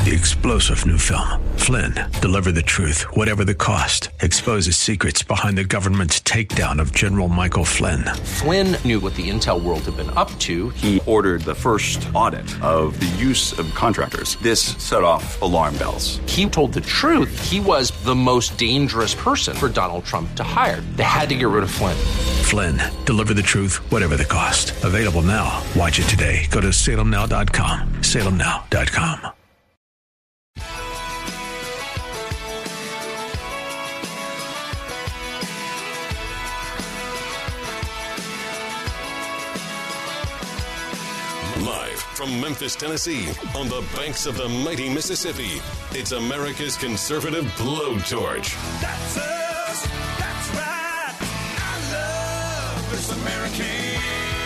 The explosive new film, Flynn, deliver the truth, whatever the cost, exposes secrets behind the government's takedown of General Michael Flynn. Flynn knew what the intel world had been up to. He ordered the first audit of the use of contractors. This set off alarm bells. He told the truth. He was the most dangerous person for Donald Trump to hire. They had to get rid of Flynn. Flynn, deliver the truth, whatever the cost. Available now. Watch it today. Go to salemnow.com. salemnow.com. Live from Memphis, Tennessee, on the banks of the mighty Mississippi, it's America's conservative blowtorch. That's us. That's right. I love this American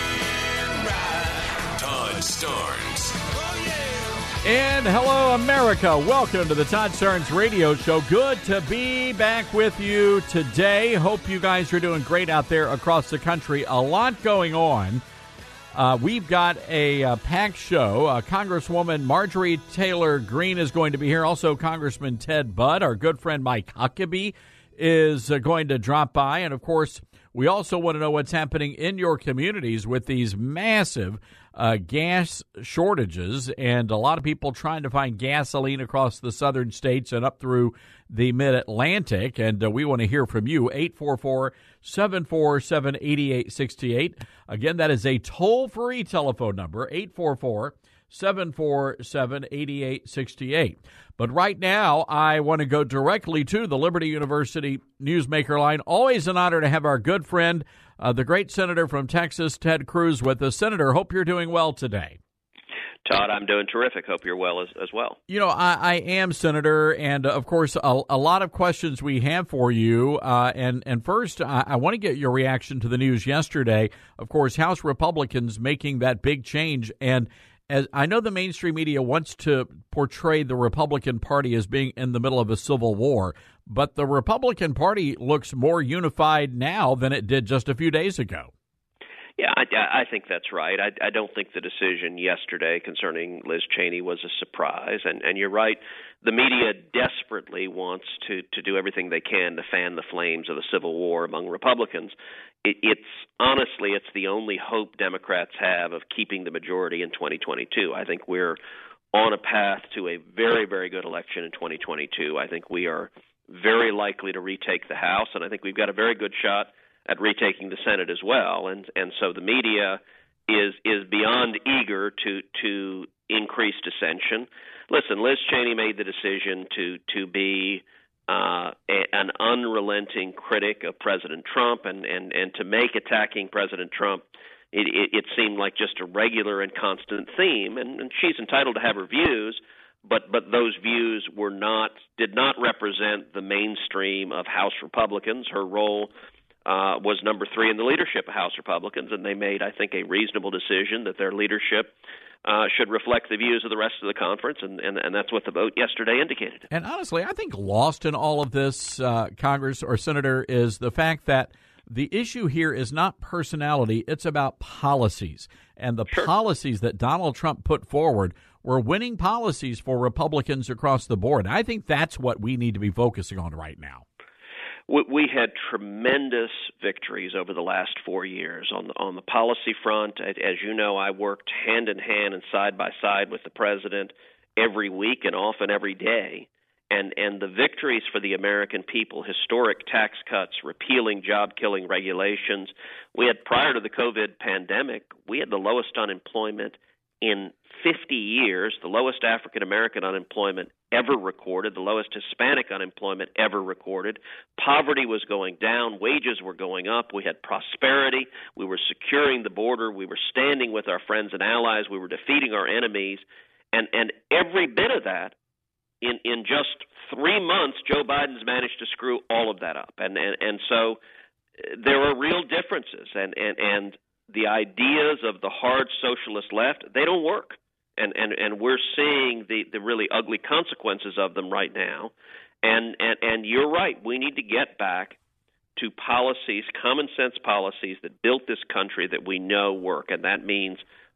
ride. Todd Starnes. Oh, yeah. And hello, America. Welcome to the Todd Starnes Radio Show. Good to be back with you today. Hope you guys are doing great out there across the country. A lot going on. We've got a packed show. Congresswoman Marjorie Taylor Greene is going to be here. Also, Congressman Ted Budd, our good friend Mike Huckabee, is going to drop by. And, of course, we also want to know what's happening in your communities with these massive gas shortages and a lot of people trying to find gasoline across the southern states and up through the mid-Atlantic. And we want to hear from you, 844-747-8868. Again, that is a toll-free telephone number, 844-747-8868. But right now, I want to go directly to the Liberty University Newsmaker line. Always an honor to have our good friend, the great senator from Texas, Ted Cruz, with us. Senator, hope you're doing well today. Todd, I'm doing terrific. Hope you're well as well. You know, I am, Senator, and, of course, a lot of questions we have for you. And first, I want to get your reaction to the news yesterday. Of course, House Republicans making that big change. And as I know the mainstream media wants to portray the Republican Party as being in the middle of a civil war, but the Republican Party looks more unified now than it did just a few days ago. Yeah, I think that's right. I don't think the decision yesterday concerning Liz Cheney was a surprise. And you're right, the media desperately wants to do everything they can to fan the flames of the Civil War among Republicans. It's honestly, it's the only hope Democrats have of keeping the majority in 2022. I think we're on a path to a very, very good election in 2022. I think we are very likely to retake the House, and I think we've got a very good shot at retaking the Senate as well, and so the media is beyond eager to increase dissension. Listen, Liz Cheney made the decision to be an unrelenting critic of President Trump, and to make attacking President Trump it seemed like just a regular and constant theme, and she's entitled to have her views, but those views did not represent the mainstream of House Republicans. Her role was number 3 in the leadership of House Republicans, and they made, I think, a reasonable decision that their leadership should reflect the views of the rest of the conference, and that's what the vote yesterday indicated. And honestly, I think lost in all of this, Congress or Senator, is the fact that the issue here is not personality, it's about policies. And the policies that Donald Trump put forward were winning policies for Republicans across the board. I think that's what we need to be focusing on right now. We had tremendous victories over the last 4 years on the policy front. As you know, I worked hand in hand and side by side with the president every week and often every day. And the victories for the American people, historic tax cuts, repealing job-killing regulations. We had, prior to the COVID pandemic, we had the lowest unemployment in 50 years, the lowest African-American unemployment ever recorded, the lowest Hispanic unemployment ever recorded. Poverty was going down. Wages were going up. We had prosperity. We were securing the border. We were standing with our friends and allies. We were defeating our enemies. And every bit of that, in just 3 months, Joe Biden's managed to screw all of that up. And so there are real differences. And the ideas of the hard socialist left, they don't work. And we're seeing the really ugly consequences of them right now. And you're right. We need to get back to policies, common sense policies that built this country that we know work. And that means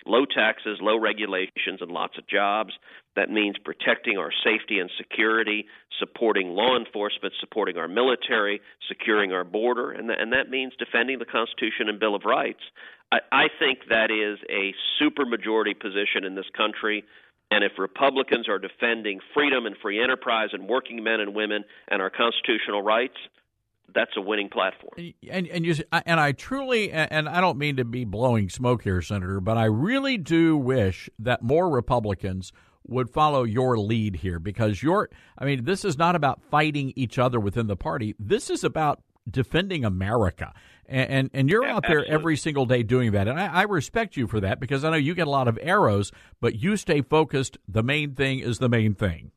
low taxes, low regulations, and lots of jobs. That means protecting our safety and security, supporting law enforcement, supporting our military, securing our border, and that means defending the Constitution and Bill of Rights. I think that is a supermajority position in this country, and if Republicans are defending freedom and free enterprise and working men and women and our constitutional rights, that's a winning platform. And I truly, and I don't mean to be blowing smoke here, Senator, but I really do wish that more Republicans would follow your lead here, because this is not about fighting each other within the party. This is about defending America. And you're out there every single day doing that. And I respect you for that, because I know you get a lot of arrows, but you stay focused. The main thing is the main thing.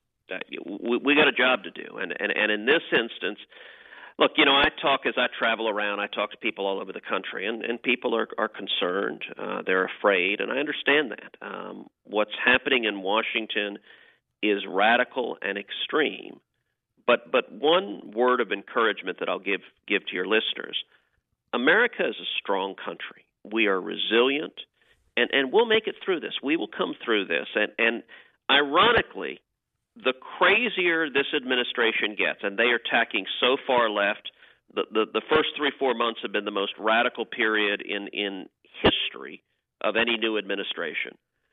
We got a job to do. And in this instance, look, as I travel around, I talk to people all over the country, and people are concerned. They're afraid, and I understand that. What's happening in Washington is radical and extreme. But one word of encouragement that I'll give to your listeners: America is a strong country. We are resilient, and we'll make it through this. We will come through this. And ironically, the crazier this administration gets, and they are tacking so far left, the first 3-4 months have been the most radical period in history of any new administration.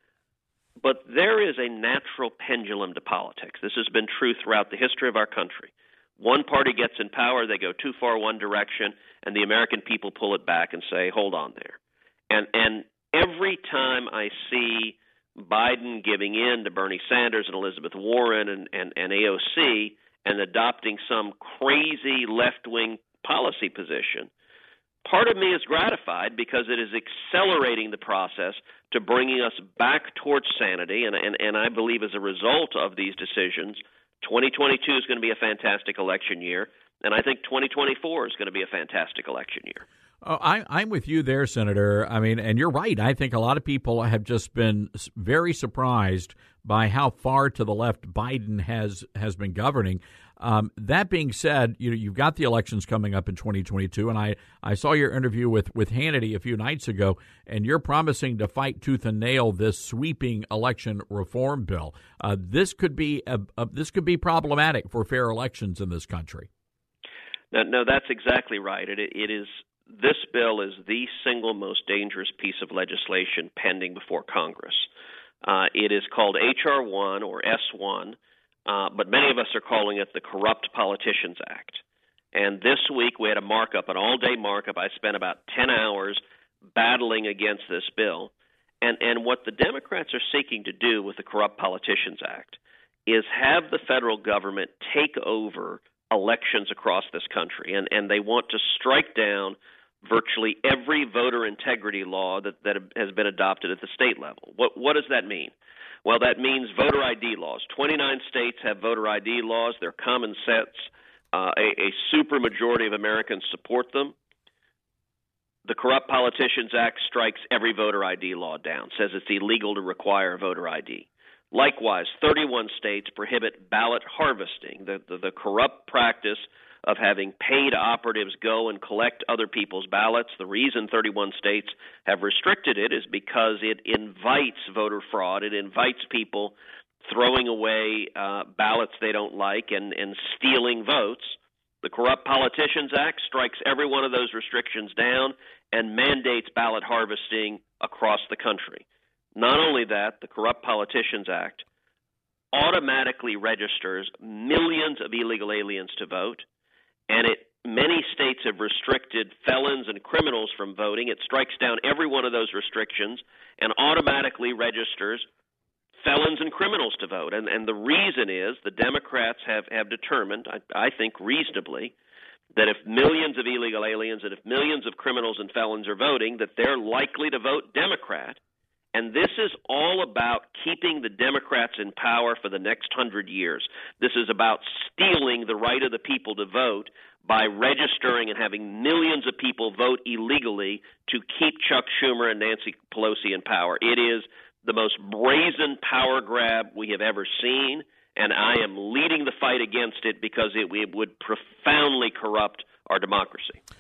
But there is a natural pendulum to politics. This has been true throughout the history of our country. One party gets in power, they go too far one direction, and the American people pull it back and say, hold on there. And every time I see Biden giving in to Bernie Sanders and Elizabeth Warren and AOC and adopting some crazy left-wing policy position, part of me is gratified, because it is accelerating the process to bringing us back towards sanity. And I believe as a result of these decisions, 2022 is going to be a fantastic election year, and I think 2024 is going to be a fantastic election year. Oh, I'm with you there, Senator. And you're right. I think a lot of people have just been very surprised by how far to the left Biden has been governing. That being said, you've got the elections coming up in 2022, and I saw your interview with Hannity a few nights ago, and you're promising to fight tooth and nail this sweeping election reform bill. This could be problematic for fair elections in this country. No, that's exactly right. This bill is the single most dangerous piece of legislation pending before Congress. It is called H.R. 1 or S1, but many of us are calling it the Corrupt Politicians Act. And this week we had a markup, an all-day markup. I spent about 10 hours battling against this bill. And what the Democrats are seeking to do with the Corrupt Politicians Act is have the federal government take over elections across this country. And they want to strike down virtually every voter integrity law that has been adopted at the state level. What does that mean? Well, that means voter ID laws. 29 states have voter ID laws. They're common sense. A supermajority of Americans support them. The Corrupt Politicians Act strikes every voter ID law down, says it's illegal to require voter ID. Likewise, 31 states prohibit ballot harvesting, the corrupt practice of having paid operatives go and collect other people's ballots. The reason 31 states have restricted it is because it invites voter fraud. It invites people throwing away ballots they don't like and stealing votes. The Corrupt Politicians Act strikes every one of those restrictions down and mandates ballot harvesting across the country. Not only that, the Corrupt Politicians Act automatically registers millions of illegal aliens to vote, and many states have restricted felons and criminals from voting. It strikes down every one of those restrictions and automatically registers felons and criminals to vote. And the reason is the Democrats have determined, I think reasonably, that if millions of illegal aliens and if millions of criminals and felons are voting, that they're likely to vote Democrat. And this is all about keeping the Democrats in power for the next 100 years. This is about stealing the right of the people to vote by registering and having millions of people vote illegally to keep Chuck Schumer and Nancy Pelosi in power. It is the most brazen power grab we have ever seen, and I am leading the fight against it because it would profoundly corrupt our democracy.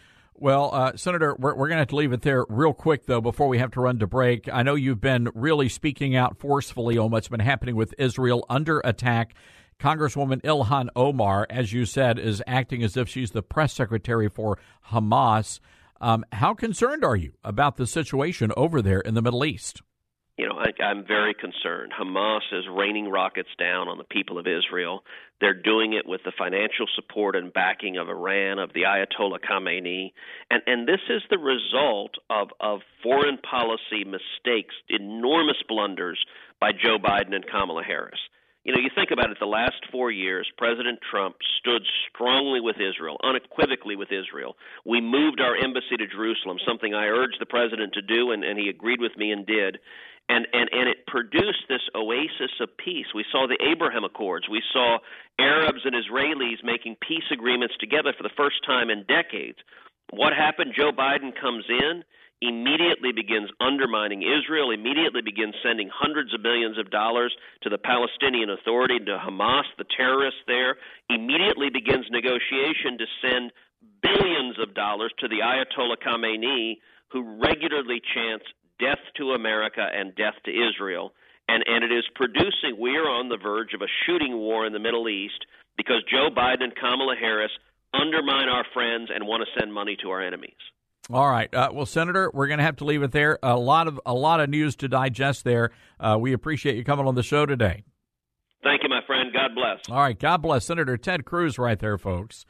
Well, Senator, we're going to have to leave it there real quick, though, before we have to run to break. I know you've been really speaking out forcefully on what's been happening with Israel under attack. Congresswoman Ilhan Omar, as you said, is acting as if she's the press secretary for Hamas. How concerned are you about the situation over there in the Middle East? You know, I'm very concerned. Hamas is raining rockets down on the people of Israel. They're doing it with the financial support and backing of Iran, of the Ayatollah Khamenei. And this is the result of foreign policy mistakes, enormous blunders by Joe Biden and Kamala Harris. You know, you think about it, the last 4 years, President Trump stood strongly with Israel, unequivocally with Israel. We moved our embassy to Jerusalem, something I urged the president to do, and he agreed with me and did. And it produced this oasis of peace. We saw the Abraham Accords. We saw Arabs and Israelis making peace agreements together for the first time in decades. What happened? Joe Biden comes in, immediately begins undermining Israel, immediately begins sending hundreds of millions of dollars to the Palestinian Authority, to Hamas, the terrorists there, immediately begins negotiation to send billions of dollars to the Ayatollah Khamenei, who regularly chants death to America and death to Israel. And it is producing, we are on the verge of a shooting war in the Middle East because Joe Biden and Kamala Harris undermine our friends and want to send money to our enemies. All right. Well, Senator, we're going to have to leave it there. A lot of news to digest there. We appreciate you coming on the show today. Thank you, my friend. God bless. All right. God bless. Senator Ted Cruz right there, folks.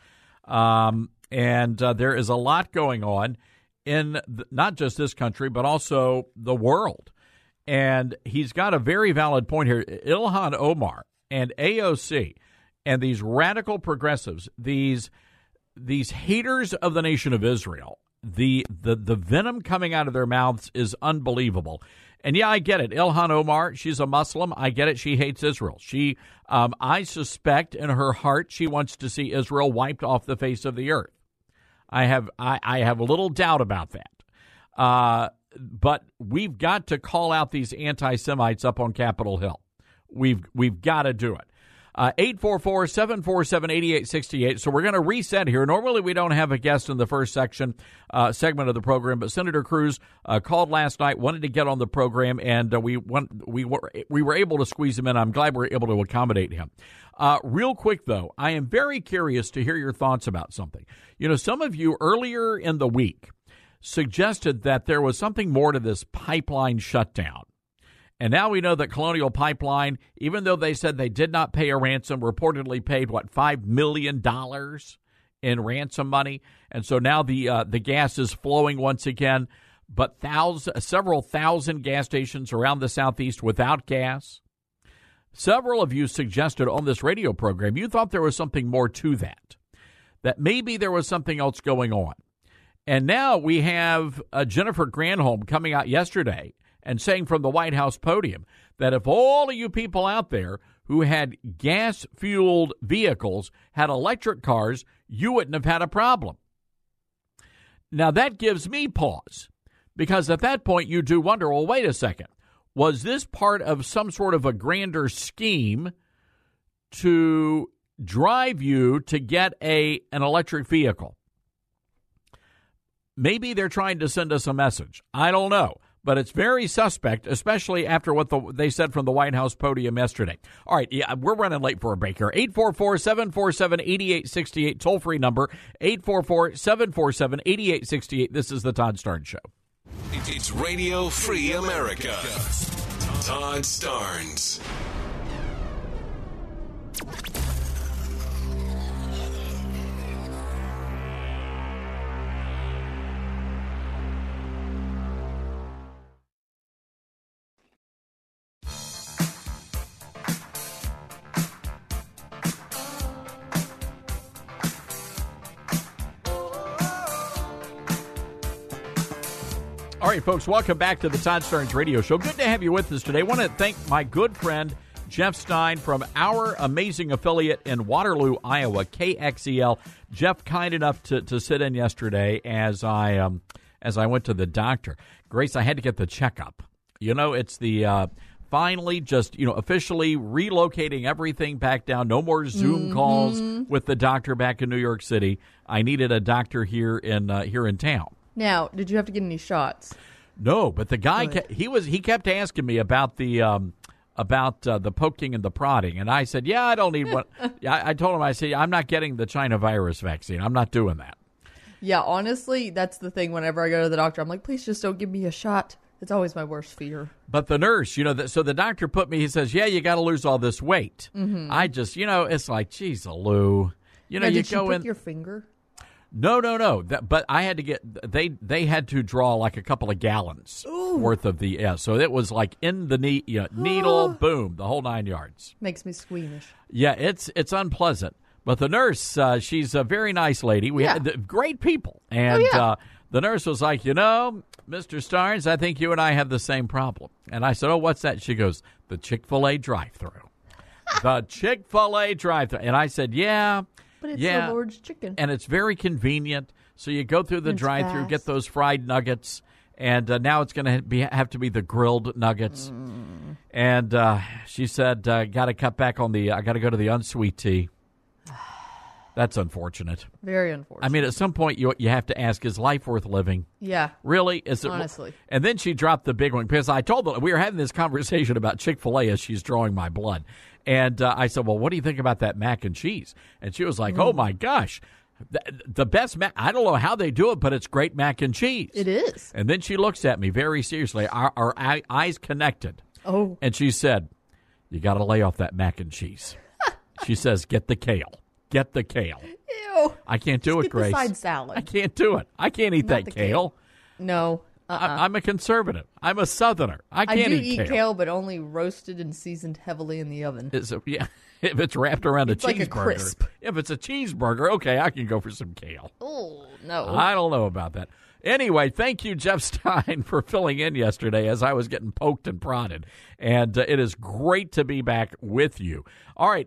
And there is a lot going on in not just this country, but also the world. And he's got a very valid point here. Ilhan Omar and AOC and these radical progressives, these haters of the nation of Israel, the venom coming out of their mouths is unbelievable. And yeah, I get it. Ilhan Omar, she's a Muslim. I get it. She hates Israel. She, I suspect in her heart, she wants to see Israel wiped off the face of the earth. I have a little doubt about that. But we've got to call out these anti-Semites up on Capitol Hill. We've got to do it. 844-747-8868. So we're going to reset here. Normally we don't have a guest in the first segment of the program, but Senator Cruz called last night, wanted to get on the program, and we were able to squeeze him in. I'm glad we were able to accommodate him. Real quick, though, I am very curious to hear your thoughts about something. You know, some of you earlier in the week suggested that there was something more to this pipeline shutdown. And now we know that Colonial Pipeline, even though they said they did not pay a ransom, reportedly paid, $5 million in ransom money. And so now the gas is flowing once again. But several thousand gas stations around the Southeast without gas. Several of you suggested on this radio program you thought there was something more to that maybe there was something else going on. And now we have Jennifer Granholm coming out yesterday and saying from the White House podium that if all of you people out there who had gas-fueled vehicles had electric cars, you wouldn't have had a problem. Now, that gives me pause, because at that point you do wonder, well, wait a second. Was this part of some sort of a grander scheme to drive you to get an electric vehicle? Maybe they're trying to send us a message. I don't know. But it's very suspect, especially after what they said from the White House podium yesterday. All right, yeah, we're running late for a break here. 844-747-8868, toll-free number, 844-747-8868. This is the Todd Starnes Show. It's Radio Free America. Todd Starnes. All right, folks, welcome back to the Todd Starnes Radio Show. Good to have you with us today. I want to thank my good friend Jeff Stein from our amazing affiliate in Waterloo, Iowa, KXEL. Jeff, kind enough to sit in yesterday as I went to the doctor. Grace, I had to get the checkup. You know, it's the finally just, officially relocating everything back down. No more Zoom calls with the doctor back in New York City. I needed a doctor here in town. Now, did you have to get any shots? No, but the guy he kept asking me about the poking and the prodding, and I said, "Yeah, I don't need one." I told him, I said, "I'm not getting the China virus vaccine. I'm not doing that." Yeah, honestly, that's the thing. Whenever I go to the doctor, I'm like, "Please just don't give me a shot." It's always my worst fear. But the nurse, so the doctor he says, "Yeah, you got to lose all this weight." Mm-hmm. I just, it's like, geez, Lou, did you go prick your finger? No. But I had to get they had to draw like a couple of gallons worth of the so it was like in the needle, boom, the whole 9 yards. Makes me squeamish. Yeah, it's unpleasant. But the nurse, she's a very nice lady. We had great people, and the nurse was like, Mr. Starnes, I think you and I have the same problem. And I said, "Oh, what's that?" She goes, "The Chick-fil-A drive-thru." The Chick-fil-A drive-thru, and I said, "Yeah." But it's the Lord's chicken. And it's very convenient. So you go through the drive-thru, get those fried nuggets, and now it's going to have to be the grilled nuggets. And she said, got to cut back on I got to go to the unsweet tea. That's unfortunate. Very unfortunate. I mean, at some point, you have to ask, is life worth living? Yeah. Really? Is it? Honestly. And then she dropped the big one, because I told her, we were having this conversation about Chick-fil-A as she's drawing my blood. And I said, "Well, what do you think about that mac and cheese?" And she was like, "Oh, my gosh, the best mac. I don't know how they do it, but it's great mac and cheese." It is. And then she looks at me very seriously, our eyes connected. Oh. And she said, "You got to lay off that mac and cheese." She says, "Get the kale. Get the kale." Ew. I can't do it, Grace. Get the side salad. I can't do it. I can't eat that kale. No. I'm a conservative. I'm a Southerner. I can't eat kale. I do eat kale, but only roasted and seasoned heavily in the oven. If it's wrapped around a cheeseburger. Like a crisp. If it's a cheeseburger, okay, I can go for some kale. Oh, no. I don't know about that. Anyway, thank you, Jeff Stein, for filling in yesterday as I was getting poked and prodded. And it is great to be back with you. All right,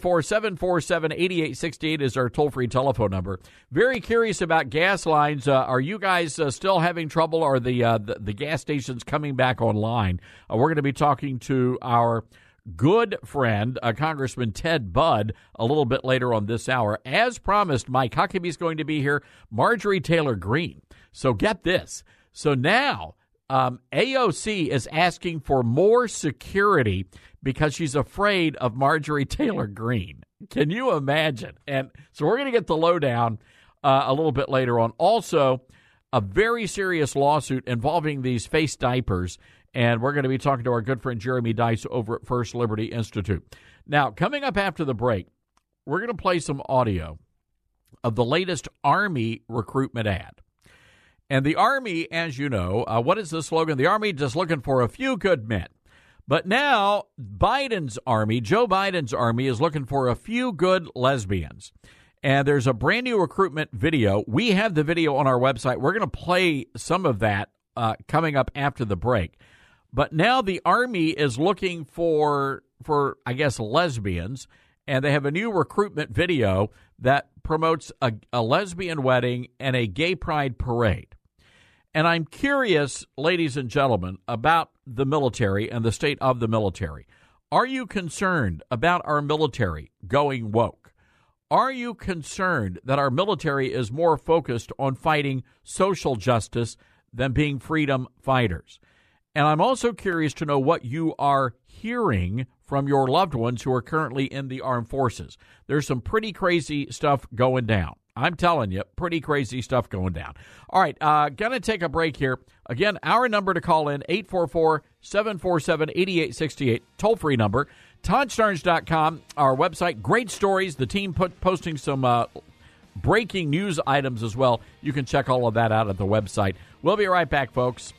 844-747-8868 is our toll-free telephone number. Very curious about gas lines. Are you guys still having trouble, or the gas stations coming back online? We're going to be talking to our good friend, Congressman Ted Budd, a little bit later on this hour. As promised, Mike Huckabee's going to be here, Marjorie Taylor Greene. So get this. So now AOC is asking for more security because she's afraid of Marjorie Taylor Greene. Can you imagine? And so we're going to get the lowdown a little bit later on. Also, a very serious lawsuit involving these face diapers. And we're going to be talking to our good friend Jeremy Dice over at First Liberty Institute. Now, coming up after the break, we're going to play some audio of the latest Army recruitment ad. And the Army, as you know, what is the slogan? The Army just looking for a few good men. But now Biden's Army, Joe Biden's Army, is looking for a few good lesbians. And there's a brand new recruitment video. We have the video on our website. We're going to play some of that coming up after the break. But now the Army is looking for I guess, lesbians, and they have a new recruitment video that promotes a lesbian wedding and a gay pride parade. And I'm curious, ladies and gentlemen, about the military and the state of the military. Are you concerned about our military going woke? Are you concerned that our military is more focused on fighting social justice than being freedom fighters? And I'm also curious to know what you are hearing from your loved ones who are currently in the armed forces. There's some pretty crazy stuff going down. I'm telling you, pretty crazy stuff going down. All right, going to take a break here. Again, our number to call in, 844-747-8868, toll-free number. ToddStarnes.com, our website. Great stories. The team posting some breaking news items as well. You can check all of that out at the website. We'll be right back, folks.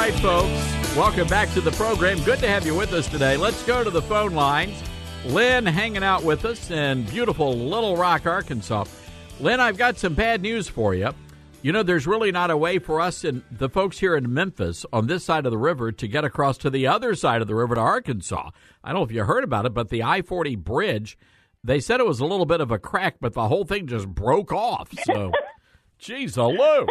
right, folks. Welcome back to the program. Good to have you with us today. Let's go to the phone lines. Lynn hanging out with us in beautiful Little Rock, Arkansas. Lynn, I've got some bad news for you. You know, there's really not a way for us and the folks here in Memphis on this side of the river to get across to the other side of the river to Arkansas. I don't know if you heard about it, but the I-40 bridge, they said it was a little bit of a crack, but the whole thing just broke off. So, geez, hello.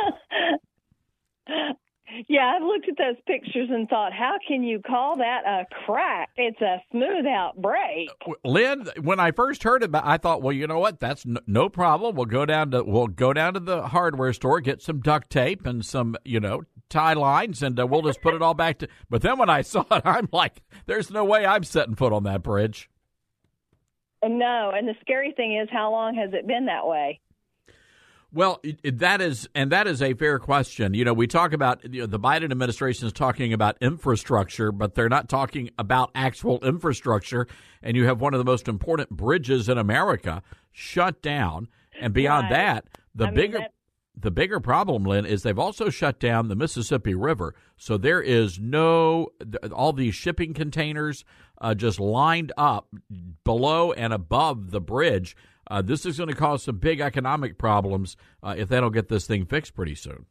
Yeah, I've looked at those pictures and thought, how can you call that a crack? It's a smooth out break. Lynn, when I first heard about it, I thought, well, you know what? That's no problem. We'll go down to the hardware store, get some duct tape and some, tie lines, and we'll just put it all back to. But then when I saw it, I'm like, there's no way I'm setting foot on that bridge. No, and the scary thing is, how long has it been that way? Well, that is a fair question. We talk about the Biden administration is talking about infrastructure, but they're not talking about actual infrastructure. And you have one of the most important bridges in America shut down. And beyond that, the bigger problem, Lynn, is they've also shut down the Mississippi River. So there is all these shipping containers just lined up below and above the bridge. This is going to cause some big economic problems if they don't get this thing fixed pretty soon.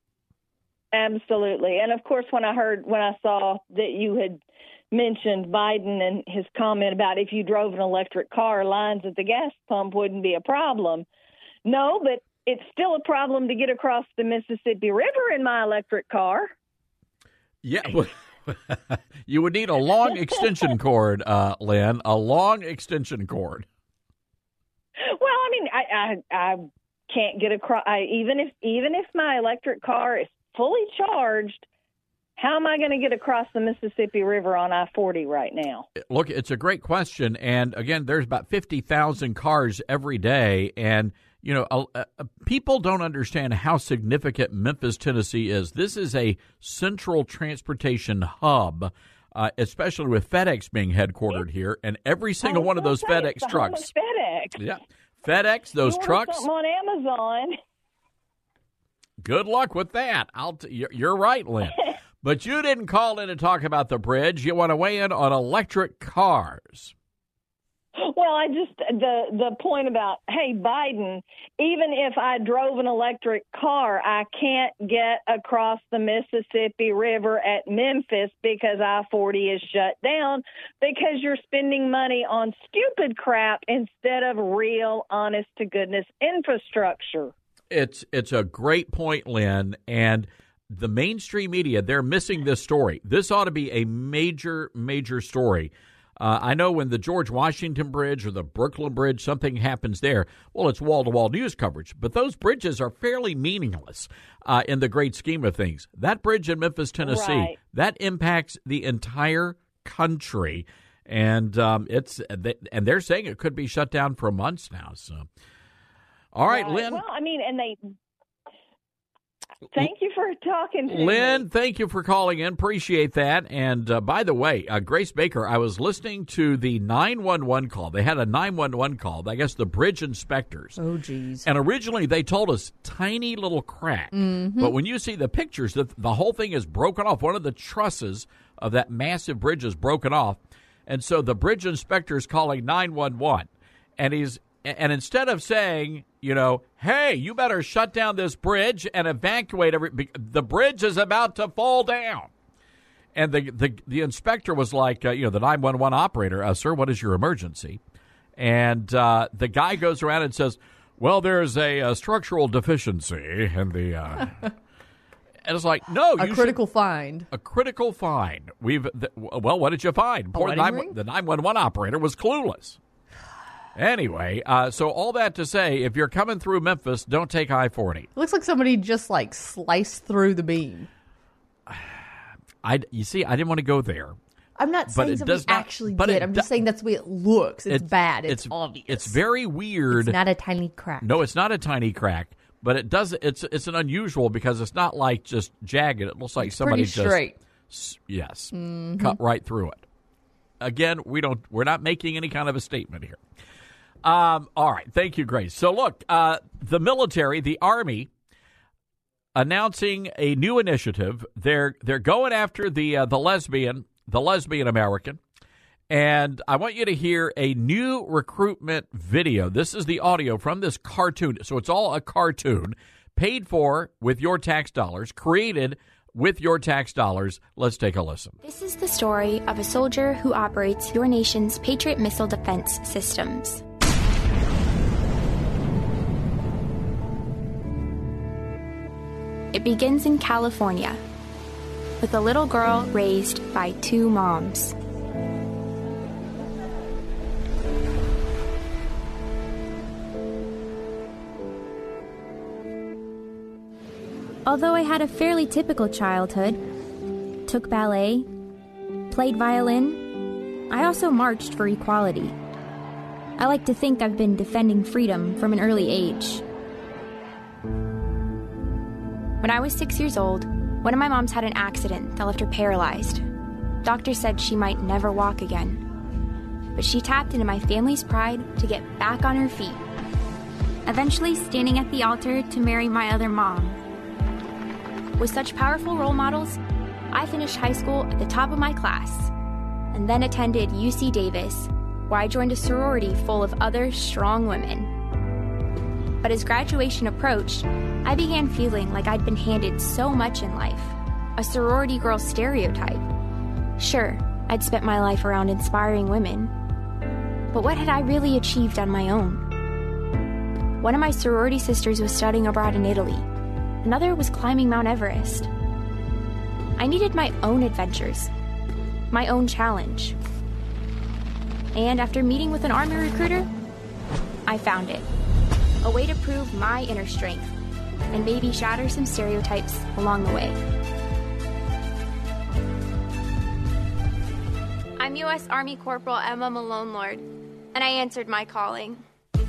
Absolutely. And, of course, when I saw that you had mentioned Biden and his comment about if you drove an electric car, lines at the gas pump wouldn't be a problem. No, but it's still a problem to get across the Mississippi River in my electric car. Yeah, well, you would need a long extension cord, Lynn, a long extension cord. Well, I mean, I can't get across. Even if my electric car is fully charged, how am I going to get across the Mississippi River on I-40 right now? Look, it's a great question, and again, there's about 50,000 cars every day, and people don't understand how significant Memphis, Tennessee is. This is a central transportation hub. Especially with FedEx being headquartered here, and every single one of those FedEx trucks. FedEx. Yeah, FedEx, those trucks. Something on Amazon. Good luck with that. You're right, Lynn. But you didn't call in to talk about the bridge. You want to weigh in on electric cars. Well, the point about, hey, Biden, even if I drove an electric car, I can't get across the Mississippi River at Memphis because I-40 is shut down because you're spending money on stupid crap instead of real, honest-to-goodness infrastructure. It's a great point, Lynn, and the mainstream media, they're missing this story. This ought to be a major, major story. I know when the George Washington Bridge or the Brooklyn Bridge, something happens there, well, it's wall-to-wall news coverage. But those bridges are fairly meaningless in the great scheme of things. That bridge in Memphis, Tennessee, that impacts the entire country. And they're saying it could be shut down for months now. So, all right, Lynn. Well, I mean, and thank you for talking to me. Lynn, thank you for calling in. Appreciate that. And by the way, Grace Baker, I was listening to the 911 call. They had a 911 call, I guess the bridge inspectors. Oh, geez. And originally they told us tiny little crack. Mm-hmm. But when you see the pictures, the whole thing is broken off. One of the trusses of that massive bridge is broken off. And so the bridge inspector is calling 911. And instead of saying, hey, you better shut down this bridge and evacuate the bridge is about to fall down. And the inspector was like, the 911 operator, sir, what is your emergency? And the guy goes around and says, well, there's a structural deficiency in the. And it's like, no, a critical find. A critical find. Well, what did you find? The 911 operator was clueless. Anyway, so all that to say, if you're coming through Memphis, don't take I-40. It looks like somebody just sliced through the beam. You see, I didn't want to go there. I'm not saying somebody actually did. I'm just saying that's the way it looks. It's bad. It's obvious. It's very weird. It's not a tiny crack. No, it's not a tiny crack, but it does. It's an unusual because it's not like just jagged. It looks like somebody pretty straight. Yes, cut right through it. Again, we're not making any kind of a statement here. All right. Thank you, Grace. So, look, the military, the Army, announcing a new initiative. They're going after the lesbian American. And I want you to hear a new recruitment video. This is the audio from this cartoon. So it's all a cartoon paid for with your tax dollars, created with your tax dollars. Let's take a listen. This is the story of a soldier who operates your nation's Patriot missile defense systems. It begins in California with a little girl raised by two moms. Although I had a fairly typical childhood, took ballet, played violin, I also marched for equality. I like to think I've been defending freedom from an early age. When I was 6 years old, one of my moms had an accident that left her paralyzed. Doctors said she might never walk again. But she tapped into my family's pride to get back on her feet, eventually standing at the altar to marry my other mom. With such powerful role models, I finished high school at the top of my class and then attended UC Davis, where I joined a sorority full of other strong women. But as graduation approached, I began feeling like I'd been handed so much in life, a sorority girl stereotype. Sure, I'd spent my life around inspiring women, but what had I really achieved on my own? One of my sorority sisters was studying abroad in Italy. Another was climbing Mount Everest. I needed my own adventures, my own challenge. And after meeting with an Army recruiter, I found it. A way to prove my inner strength and maybe shatter some stereotypes along the way. I'm U.S. Army Corporal Emma Malone Lord, and I answered my calling.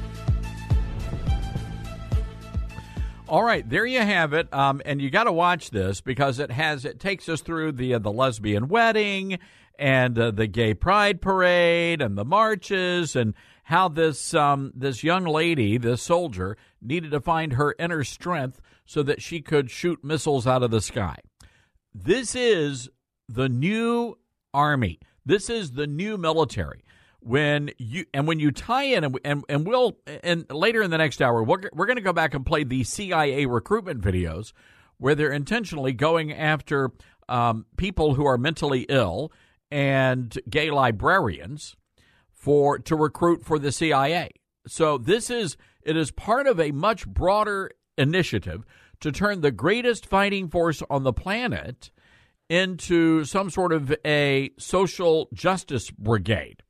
All right, there you have it, and you got to watch this because it takes us through the lesbian wedding and the gay pride parade and the marches and how this young lady, this soldier, needed to find her inner strength so that she could shoot missiles out of the sky. This is the new Army. This is the new military. When you tie in, and later in the next hour, we're going to go back and play the CIA recruitment videos where they're intentionally going after people who are mentally ill and gay librarians to recruit for the CIA. So it is part of a much broader initiative to turn the greatest fighting force on the planet into some sort of a social justice brigade.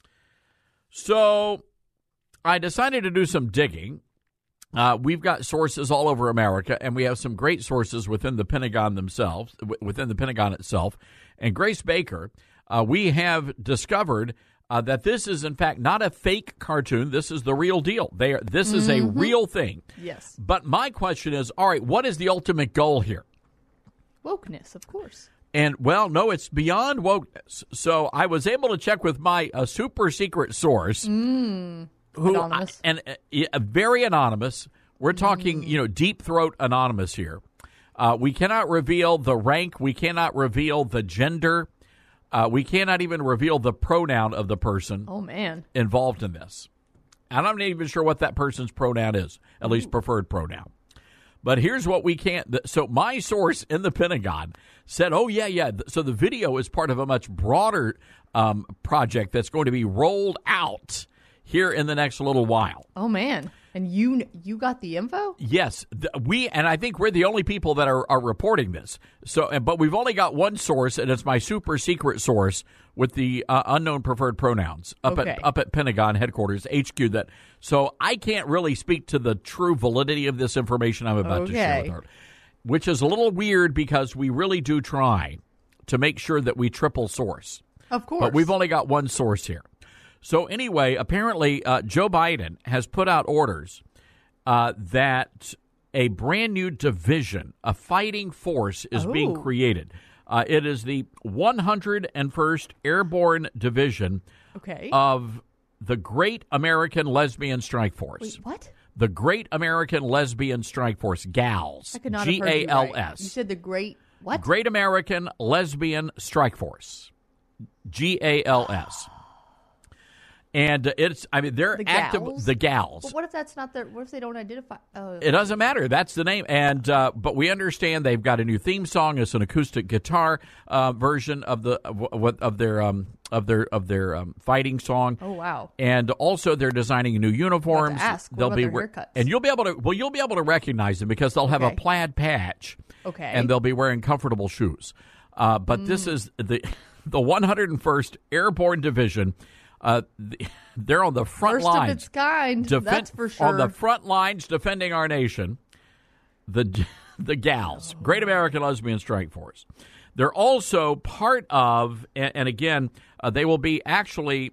So I decided to do some digging. We've got sources all over America, and we have some great sources within the Pentagon itself. And Grace Baker, we have discovered that this is, in fact, not a fake cartoon. This is the real deal. This is a real thing. Yes. But my question is, all right, what is the ultimate goal here? Wokeness, of course. And, well, no, it's beyond wokeness. So I was able to check with my super secret source. Anonymous. Very anonymous. We're talking, deep throat anonymous here. We cannot reveal the rank. We cannot reveal the gender. We cannot even reveal the pronoun of the person involved in this. And I'm not even sure what that person's pronoun is, at least preferred pronoun. But here's what we can't. So my source in the Pentagon said, oh, yeah. So the video is part of a much broader project that's going to be rolled out here in the next little while. Oh, man. And you got the info? Yes. And I think we're the only people that are reporting this. But we've only got one source, and it's my super secret source with the unknown preferred pronouns up at Pentagon headquarters, HQ. So I can't really speak to the true validity of this information I'm about to share with her, which is a little weird because we really do try to make sure that we triple source. Of course. But we've only got one source here. So anyway, apparently Joe Biden has put out orders that a brand new division, a fighting force, is being created. It is the 101st Airborne Division of the Great American Lesbian Strike Force. Wait, what? The Great American Lesbian Strike Force, GALS. I could not have heard you GALS. right. You said the Great what? Great American Lesbian Strike Force, GALS. And they're active. The GALS. But what if that's not their? What if they don't identify? It doesn't matter. That's the name. And but we understand they've got a new theme song. It's an acoustic guitar version of their fighting song. Oh wow! And also they're designing new uniforms. They'll be haircuts. And you'll be able to recognize them because they'll have a plaid patch. Okay. And they'll be wearing comfortable shoes. But this is the 101st Airborne Division. They're on the front lines. First of its kind, that's for sure. On the front lines defending our nation, the GALS, Great American Lesbian Strike Force. They're also part of, and again, they will be answering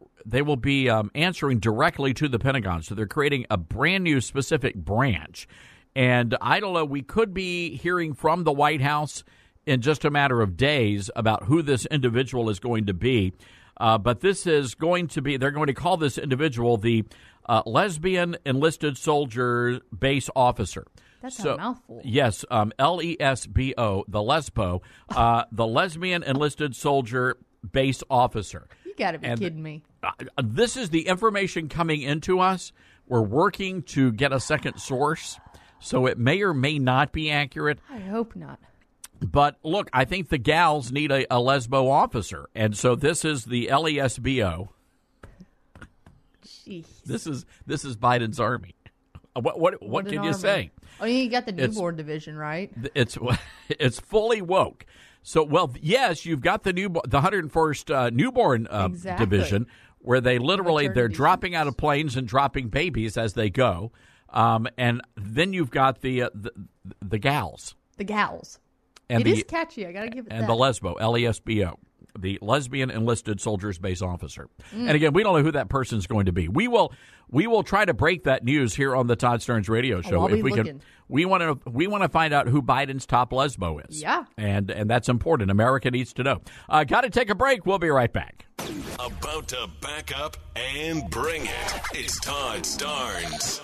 directly to the Pentagon. So they're creating a brand new specific branch. And I don't know, we could be hearing from the White House in just a matter of days about who this individual is going to be. But this is going to be, they're going to call this individual the Lesbian Enlisted Soldier Base Officer. That's a mouthful. Yes, LESBO, the LESBO, the Lesbian Enlisted Soldier Base Officer. You got to be kidding me. This is the information coming into us. We're working to get a second source, so it may or may not be accurate. I hope not. But look, I think the GALS need a lesbo officer, and so this is the LESBO. Jeez. This is Biden's army. What can you say? Oh, you got the newborn division, right? It's fully woke. So, well, yes, you've got the 101st newborn division, where they literally they're dropping out of planes and dropping babies as they go, and then you've got the GALS. The GALS. And it is catchy. I got to give it and that. the LESBO, LESBO, the Lesbian Enlisted Soldiers Base Officer. And again, we don't know who that person's going to be. We will try to break that news here on the Todd Stearns Radio Show if we can. We want to find out who Biden's top lesbo is. Yeah, and that's important. America needs to know. Got to take a break. We'll be right back. About to back up and bring it. It's Todd Stearns.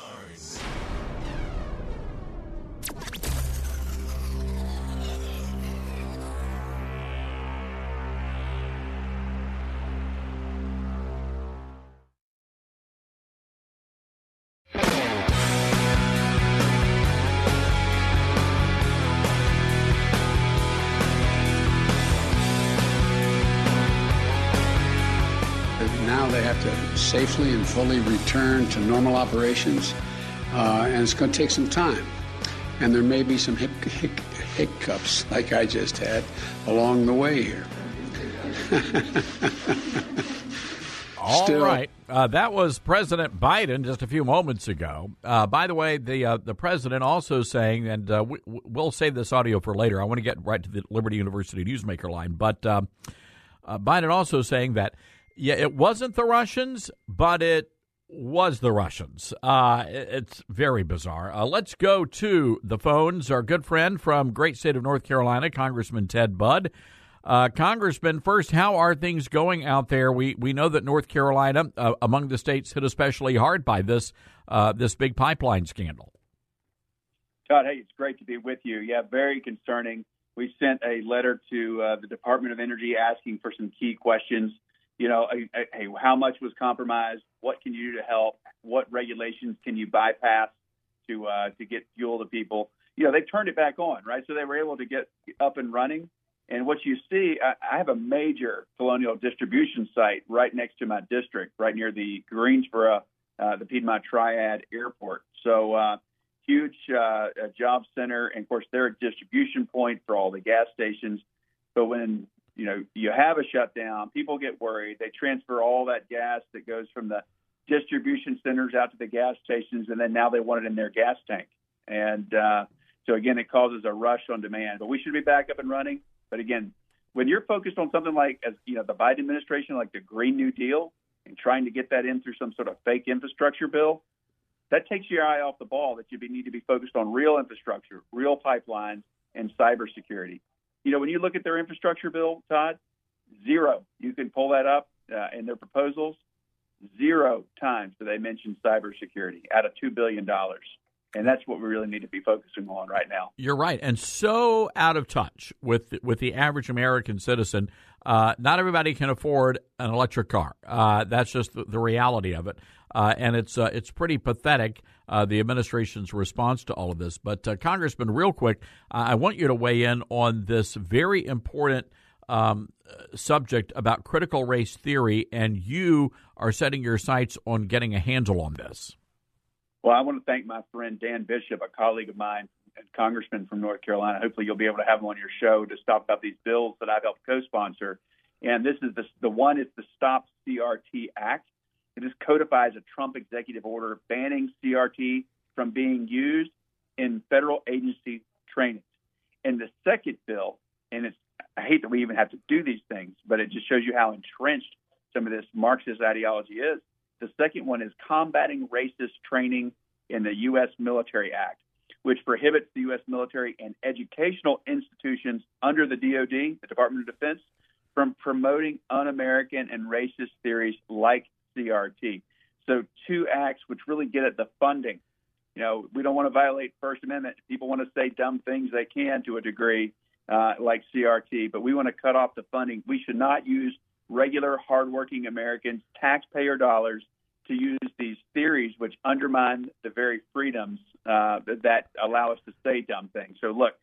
Now they have to safely and fully return to normal operations, and it's going to take some time. And there may be some hiccups, like I just had, along the way here. All right. That was President Biden just a few moments ago. By the way, the president also saying, and we'll save this audio for later. I want to get right to the Liberty University Newsmaker line. But Biden also saying that, yeah, it wasn't the Russians, but it was the Russians. It's very bizarre. Let's go to the phones. Our good friend from great state of North Carolina, Congressman Ted Budd. Congressman, first, how are things going out there? We know that North Carolina, among the states hit especially hard by this big pipeline scandal. Todd, hey, it's great to be with you. Yeah, very concerning. We sent a letter to the Department of Energy asking for some key questions. You know, hey, how much was compromised? What can you do to help? What regulations can you bypass to get fuel to people? You know, they turned it back on, right? So they were able to get up and running. And what you see, I have a major colonial distribution site right next to my district, right near the Greensboro, the Piedmont Triad Airport. So huge job center, and of course, they're a distribution point for all the gas stations. But when you have a shutdown, people get worried. They transfer all that gas that goes from the distribution centers out to the gas stations, and then now they want it in their gas tank. And so, again, it causes a rush on demand. But we should be back up and running. But, again, when you're focused on something like, the Biden administration, like the Green New Deal, and trying to get that in through some sort of fake infrastructure bill, that takes your eye off the ball, that you need to be focused on real infrastructure, real pipelines, and cybersecurity. When you look at their infrastructure bill, Todd, zero. You can pull that up in their proposals. 0 times do they mention cybersecurity out of $2 billion. And that's what we really need to be focusing on right now. You're right, and so out of touch with the average American citizen. Not everybody can afford an electric car. That's just the reality of it, and it's pretty pathetic, the administration's response to all of this. But Congressman, real quick, I want you to weigh in on this very important subject about critical race theory, and you are setting your sights on getting a handle on this. Well, I want to thank my friend Dan Bishop, a colleague of mine and congressman from North Carolina. Hopefully you'll be able to have him on your show to talk about these bills that I've helped co-sponsor. And this is the one is the Stop CRT Act. It just codifies a Trump executive order banning CRT from being used in federal agency trainings. And the second bill, and I hate that we even have to do these things, but it just shows you how entrenched some of this Marxist ideology is. The second one is Combating Racist Training in the U.S. Military Act, which prohibits the U.S. military and educational institutions under the DOD, the Department of Defense, from promoting un-American and racist theories like CRT. So 2 acts which really get at the funding. You know, we don't want to violate First Amendment. People want to say dumb things they can to a degree, like CRT, but we want to cut off the funding. We should not use regular, hardworking Americans, taxpayer dollars, to use these theories which undermine the very freedoms that allow us to say dumb things. So look,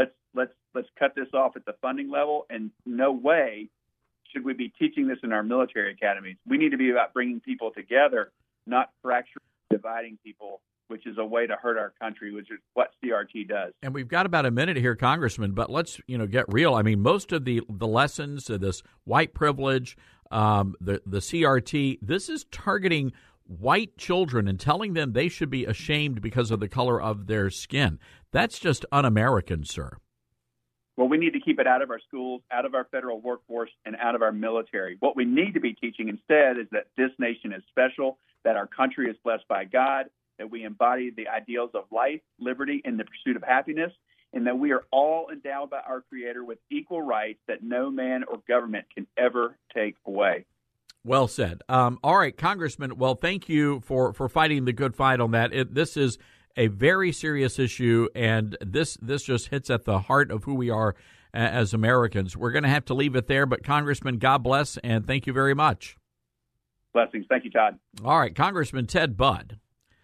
let's cut this off at the funding level, and no way should we be teaching this in our military academies. We need to be about bringing people together, not fracturing, dividing people, which is a way to hurt our country, which is what CRT does. And we've got about a minute here, Congressman, but let's get real. I mean, most of the lessons of this white privilege, the CRT, this is targeting white children and telling them they should be ashamed because of the color of their skin. That's just un-American, sir. Well, we need to keep it out of our schools, out of our federal workforce, and out of our military. What we need to be teaching instead is that this nation is special, that our country is blessed by God, that we embody the ideals of life, liberty, and the pursuit of happiness, and that we are all endowed by our Creator with equal rights that no man or government can ever take away. Well said. All right, Congressman, well, thank you for fighting the good fight on that. This is a very serious issue, and this just hits at the heart of who we are as Americans. We're going to have to leave it there, but Congressman, God bless, and thank you very much. Blessings. Thank you, Todd. All right, Congressman Ted Budd.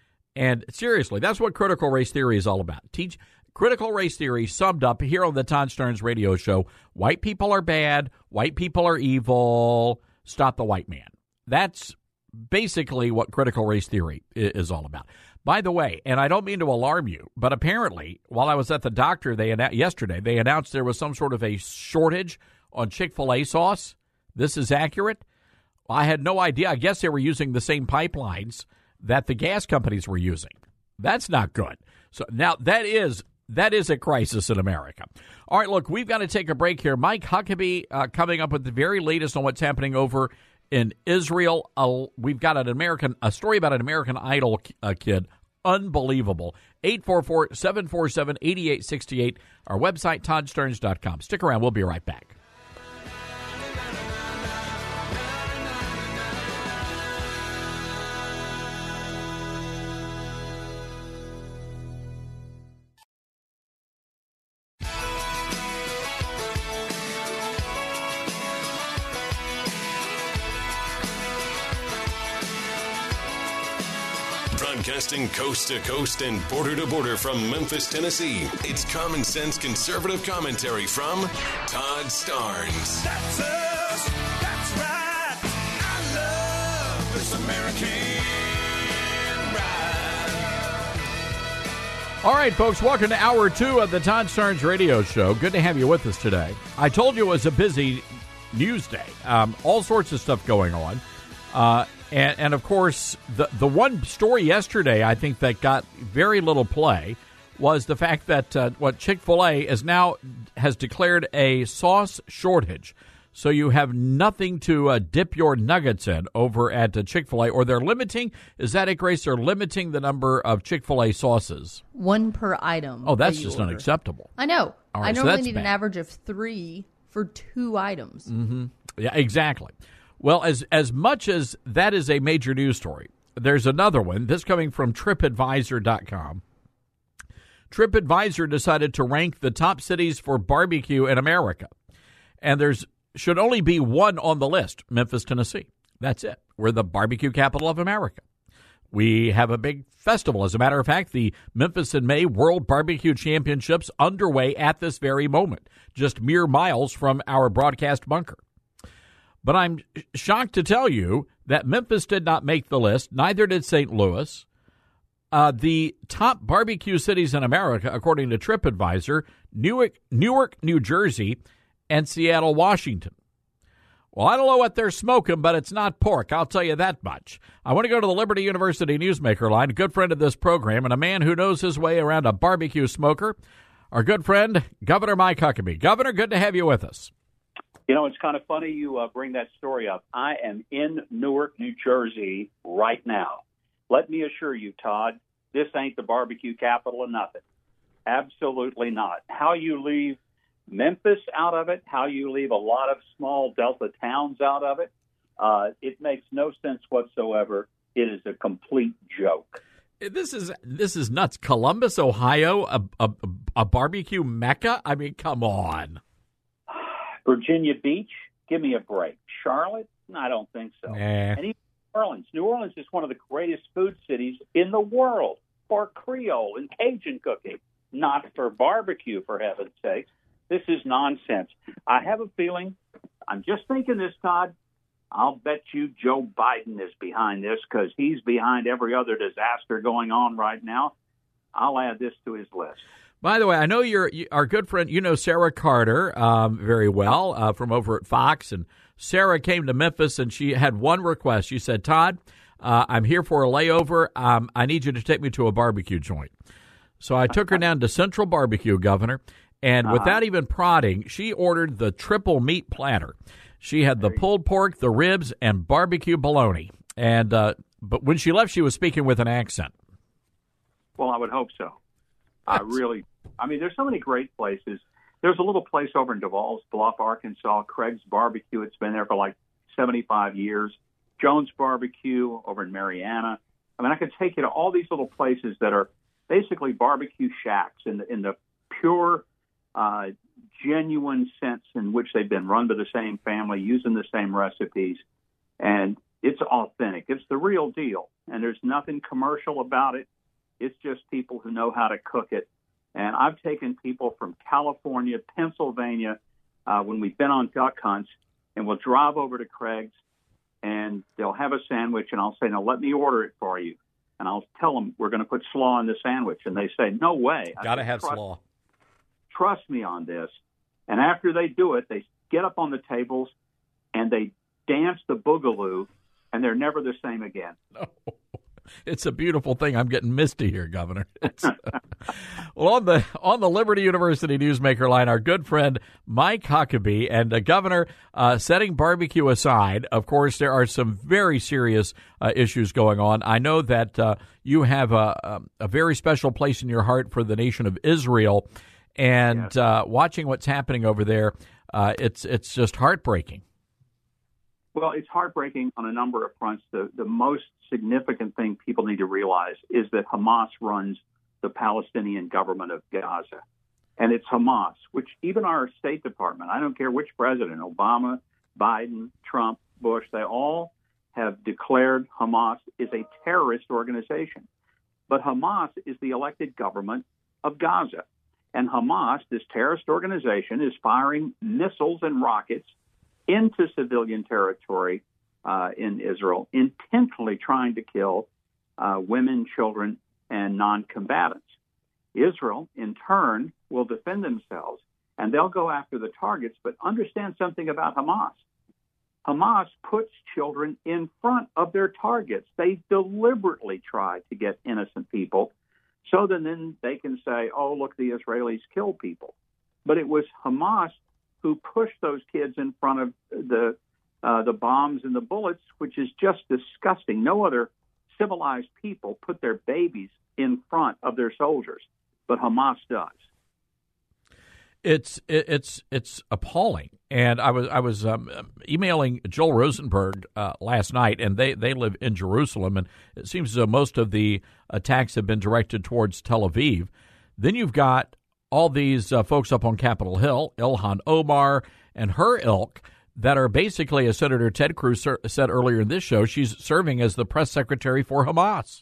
And seriously, that's what critical race theory is all about. Teach critical race theory summed up here on the Todd Stearns Radio Show. White people are bad. White people are evil. Stop the white man. That's basically what critical race theory is all about. By the way, and I don't mean to alarm you, but apparently while I was at the doctor yesterday, they announced there was some sort of a shortage on Chick-fil-A sauce. This is accurate. I had no idea. I guess they were using the same pipelines that the gas companies were using. That's not good. So now that is a crisis in America. All right, look, we've got to take a break here. Mike Huckabee coming up with the very latest on what's happening over in Israel. We've got a story about an American Idol kid. Unbelievable. 844-747-8868. Our website, toddstearns.com. Stick around. We'll be right back. Broadcasting coast to coast and border to border from Memphis, Tennessee. It's common sense conservative commentary from Todd Stearns. That's us. That's right. I love this American ride. All right, folks, welcome to Hour 2 of the Todd Stearns Radio Show. Good to have you with us today. I told you it was a busy news day. All sorts of stuff going on. And of course, the one story yesterday I think that got very little play was the fact that Chick-fil-A has declared a sauce shortage. So you have nothing to dip your nuggets in over at Chick-fil-A, or they're limiting. Is that it, Grace? They're limiting the number of Chick-fil-A sauces. 1 per item. Oh, that's just unacceptable. I know. Right, I normally need an average of 3 for 2 items. Mm-hmm. Yeah, exactly. Well, as much as that is a major news story, there's another one. This coming from TripAdvisor.com. TripAdvisor decided to rank the top cities for barbecue in America. And there's should only be one on the list, Memphis, Tennessee. That's it. We're the barbecue capital of America. We have a big festival. As a matter of fact, the Memphis in May World Barbecue Championships underway at this very moment, just mere miles from our broadcast bunker. But I'm shocked to tell you that Memphis did not make the list. Neither did St. Louis. The top barbecue cities in America, according to TripAdvisor, Newark, New Jersey, and Seattle, Washington. Well, I don't know what they're smoking, but it's not pork. I'll tell you that much. I want to go to the Liberty University Newsmaker line, a good friend of this program and a man who knows his way around a barbecue smoker, our good friend, Governor Mike Huckabee. Governor, good to have you with us. You know, it's kind of funny you bring that story up. I am in Newark, New Jersey right now. Let me assure you, Todd, this ain't the barbecue capital of nothing. Absolutely not. How you leave Memphis out of it, how you leave a lot of small Delta towns out of it, it makes no sense whatsoever. It is a complete joke. This is nuts. Columbus, Ohio, a barbecue mecca? I mean, come on. Virginia Beach, give me a break. Charlotte? I don't think so. And even New Orleans. New Orleans is one of the greatest food cities in the world for Creole and Cajun cooking, not for barbecue, for heaven's sakes. This is nonsense. I have a feeling, I'm just thinking this, Todd, I'll bet you Joe Biden is behind this because he's behind every other disaster going on right now. I'll add this to his list. By the way, I know you're our good friend. You know Sarah Carter very well from over at Fox. And Sarah came to Memphis, and she had one request. She said, Todd, I'm here for a layover. I need you to take me to a barbecue joint. So I took her down to Central Barbecue, Governor. And without even prodding, she ordered the triple meat platter. She had the pulled pork, the ribs, and barbecue bologna. And but when she left, she was speaking with an accent. Well, I would hope so. I mean, there's so many great places. There's a little place over in Devall's Bluff, Arkansas, Craig's Barbecue. It's been there for like 75 years. Jones Barbecue over in Mariana. I mean, I could take you to all these little places that are basically barbecue shacks in the pure, genuine sense in which they've been run by the same family, using the same recipes. And it's authentic. It's the real deal. And there's nothing commercial about it. It's just people who know how to cook it. And I've taken people from California, Pennsylvania, when we've been on duck hunts, and we'll drive over to Craig's, and they'll have a sandwich, and I'll say, no, let me order it for you. And I'll tell them we're going to put slaw in the sandwich. And they say, no way. Got to have slaw. Trust me on this. And after they do it, they get up on the tables, and they dance the boogaloo, and they're never the same again. No. It's a beautiful thing. I'm getting misty here, Governor. Well, on the Liberty University Newsmaker line, our good friend Mike Huckabee. And Governor, setting barbecue aside, of course, there are some very serious issues going on. I know that you have a very special place in your heart for the nation of Israel, and yes. Watching what's happening over there, it's just heartbreaking. Well, it's heartbreaking on a number of fronts. The most significant thing people need to realize is that Hamas runs the Palestinian government of Gaza. And it's Hamas, which even our State Department, I don't care which president, Obama, Biden, Trump, Bush, they all have declared Hamas is a terrorist organization. But Hamas is the elected government of Gaza. And Hamas, this terrorist organization, is firing missiles and rockets into civilian territory in Israel, intentionally trying to kill women, children, and non-combatants. Israel, in turn, will defend themselves, and they'll go after the targets, but understand something about Hamas. Hamas puts children in front of their targets. They deliberately try to get innocent people so that then they can say, oh, look, the Israelis kill people. But it was Hamas who pushed those kids in front of the bombs and the bullets, which is just disgusting. No other civilized people put their babies in front of their soldiers, but Hamas does. It's appalling. And I was emailing Joel Rosenberg last night, and they live in Jerusalem, and it seems as though most of the attacks have been directed towards Tel Aviv. Then you've got all these folks up on Capitol Hill, Ilhan Omar and her ilk, that are basically, as Senator Ted Cruz said earlier in this show, she's serving as the press secretary for Hamas.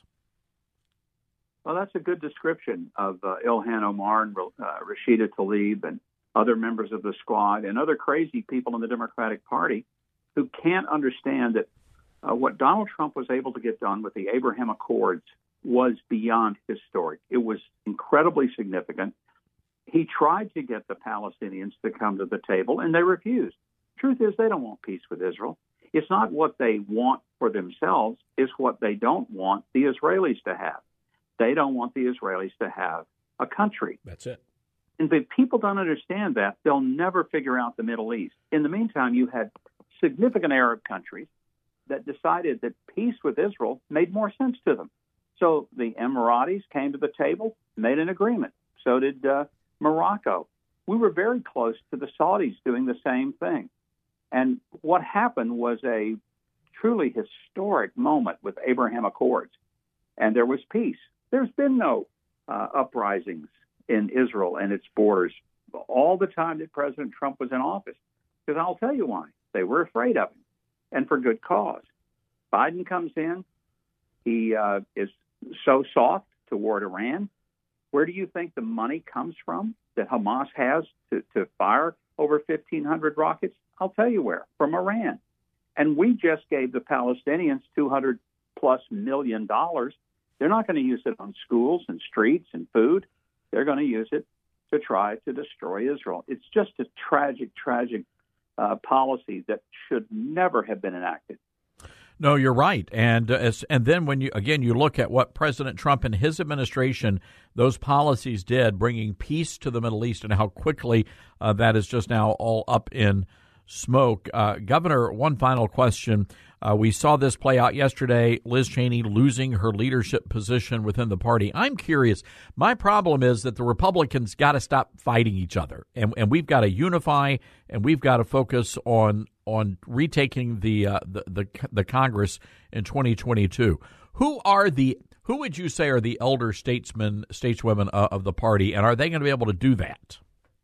Well, that's a good description of Ilhan Omar and Rashida Tlaib and other members of the squad and other crazy people in the Democratic Party who can't understand that what Donald Trump was able to get done with the Abraham Accords was beyond historic. It was incredibly significant. He tried to get the Palestinians to come to the table, and they refused. Truth is, they don't want peace with Israel. It's not what they want for themselves. It's what they don't want the Israelis to have. They don't want the Israelis to have a country. That's it. And if people don't understand that, they'll never figure out the Middle East. In the meantime, you had significant Arab countries that decided that peace with Israel made more sense to them. So the Emiratis came to the table, made an agreement. So did Morocco. We were very close to the Saudis doing the same thing. And what happened was a truly historic moment with Abraham Accords. And there was peace. There's been no uprisings in Israel and its borders all the time that President Trump was in office. Because I'll tell you why. They were afraid of him, and for good cause. Biden comes in. He is so soft toward Iran. Where do you think the money comes from that Hamas has to fire over 1,500 rockets? I'll tell you where. From Iran. And we just gave the Palestinians $200+ million. They're not going to use it on schools and streets and food. They're going to use it to try to destroy Israel. It's just a tragic, tragic policy that should never have been enacted. No, you're right. And then when you look at what President Trump and his administration, those policies did, bringing peace to the Middle East, and how quickly that is just now all up in smoke. Governor, one final question. We saw this play out yesterday, Liz Cheney losing her leadership position within the party. I'm curious. My problem is that the Republicans got to stop fighting each other, and we've got to unify, and we've got to focus on retaking the Congress in 2022. Who would you say are the elder stateswomen of the party, and are they going to be able to do that?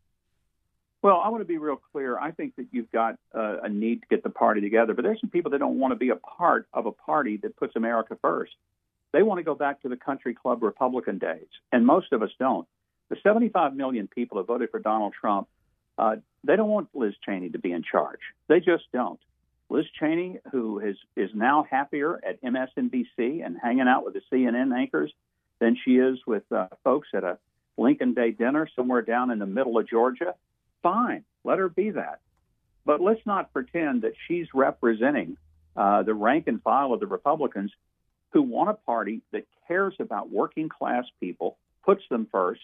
Well, I want to be real clear. I think that you've got a need to get the party together, but there's some people that don't want to be a part of a party that puts America first. They want to go back to the country club Republican days, and most of us don't. The 75 million people who voted for Donald Trump, they don't want Liz Cheney to be in charge. They just don't. Liz Cheney, who is now happier at MSNBC and hanging out with the CNN anchors than she is with folks at a Lincoln Day dinner somewhere down in the middle of Georgia, fine, let her be that. But let's not pretend that she's representing the rank and file of the Republicans who want a party that cares about working class people, puts them first,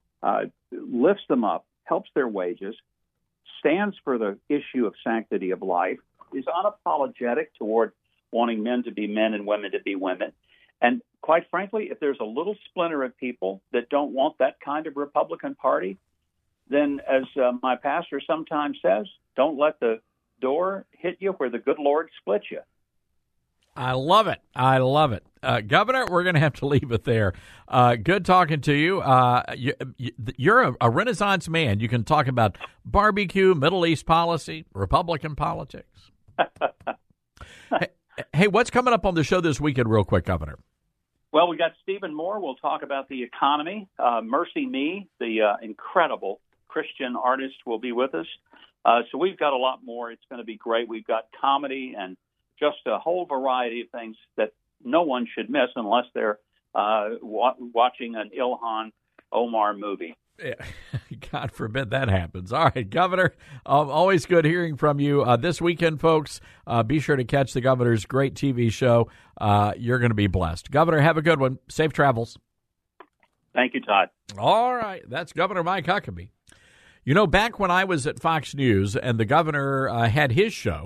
lifts them up, helps their wages, stands for the issue of sanctity of life, is unapologetic toward wanting men to be men and women to be women. And quite frankly, if there's a little splinter of people that don't want that kind of Republican Party, then, as my pastor sometimes says, don't let the door hit you where the good Lord splits you. I love it. I love it. Governor, we're going to have to leave it there. Good talking to you. You're a Renaissance man. You can talk about barbecue, Middle East policy, Republican politics. Hey, what's coming up on the show this weekend real quick, Governor? Well, we got Stephen Moore. We'll talk about the economy. Mercy Me, the incredible Christian artist, will be with us. So we've got a lot more. It's going to be great. We've got comedy and just a whole variety of things that no one should miss unless they're watching an Ilhan Omar movie. Yeah. God forbid that happens. All right, Governor, always good hearing from you. This weekend, folks, be sure to catch the Governor's great TV show. You're going to be blessed. Governor, have a good one. Safe travels. Thank you, Todd. All right. That's Governor Mike Huckabee. You know, back when I was at Fox News and the governor had his show,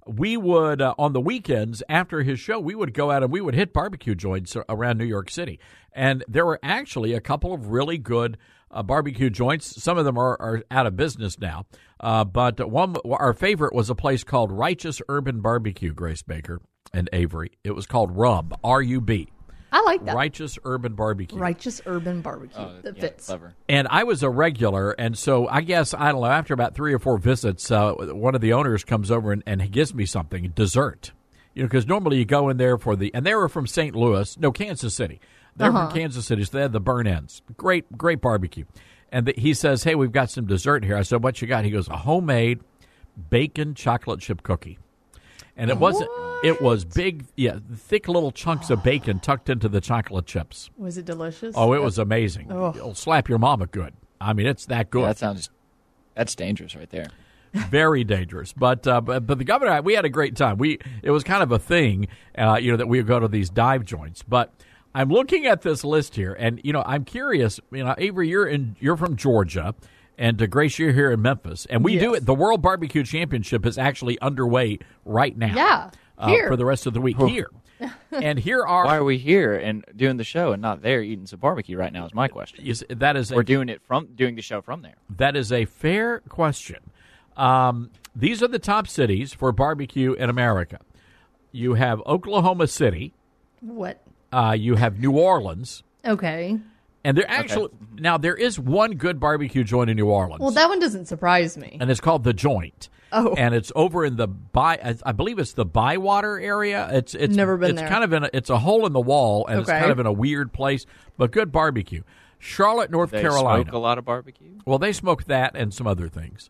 we would, on the weekends after his show, we would go out and we would hit barbecue joints around New York City. And there were actually a couple of really good barbecue joints. Some of them are out of business now. But our favorite was a place called Righteous Urban Barbecue, Grace Baker and Avery. It was called RUB, R-U-B. I like that. Righteous Urban Barbecue. Righteous Urban Barbecue. That fits. Clever. And I was a regular, and so I guess, I don't know, after about 3 or 4 visits, one of the owners comes over and gives me something, dessert. Because normally you go in there and they were from St. Louis, Kansas City. They're from Kansas City, so they had the burn ends. Great barbecue. And he says, hey, we've got some dessert here. I said, what you got? He goes, a homemade bacon chocolate chip cookie. And it wasn't. It was big, thick little chunks of bacon tucked into the chocolate chips. Was it delicious? Oh, it was amazing. Oh. It'll slap your mama good. I mean, it's that good. Yeah, that's dangerous right there. Very dangerous. But the governor, we had a great time. It was kind of a thing, that we would go to these dive joints. But I'm looking at this list here, and I'm curious. Avery, you're from Georgia. And Grace, you're here in Memphis, and we do it. The World Barbecue Championship is actually underway right now. Yeah, here for the rest of the week here. And here are why are we here and doing the show and not there eating some barbecue right now? Is my question. We're doing the show from there. That is a fair question. These are the top cities for barbecue in America. You have Oklahoma City. What? You have New Orleans. Okay. And now there is one good barbecue joint in New Orleans. Well, that one doesn't surprise me. And it's called The Joint. Oh. And it's over in I believe it's the Bywater area. It's never been there. It's kind of it's a hole in the wall, and it's kind of in a weird place, but good barbecue. Charlotte, North Carolina. They smoke a lot of barbecue? Well, they smoke that and some other things.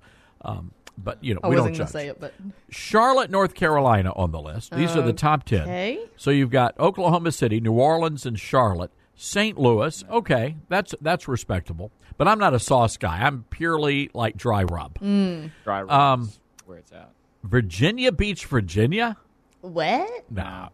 But, we don't judge. I wasn't going to say it, but Charlotte, North Carolina on the list. These are the top 10. Okay. So you've got Oklahoma City, New Orleans, and Charlotte. St. Louis, okay, that's respectable. But I'm not a sauce guy. I'm purely like dry rub. Dry rub is where it's at. Virginia Beach, Virginia? What? No.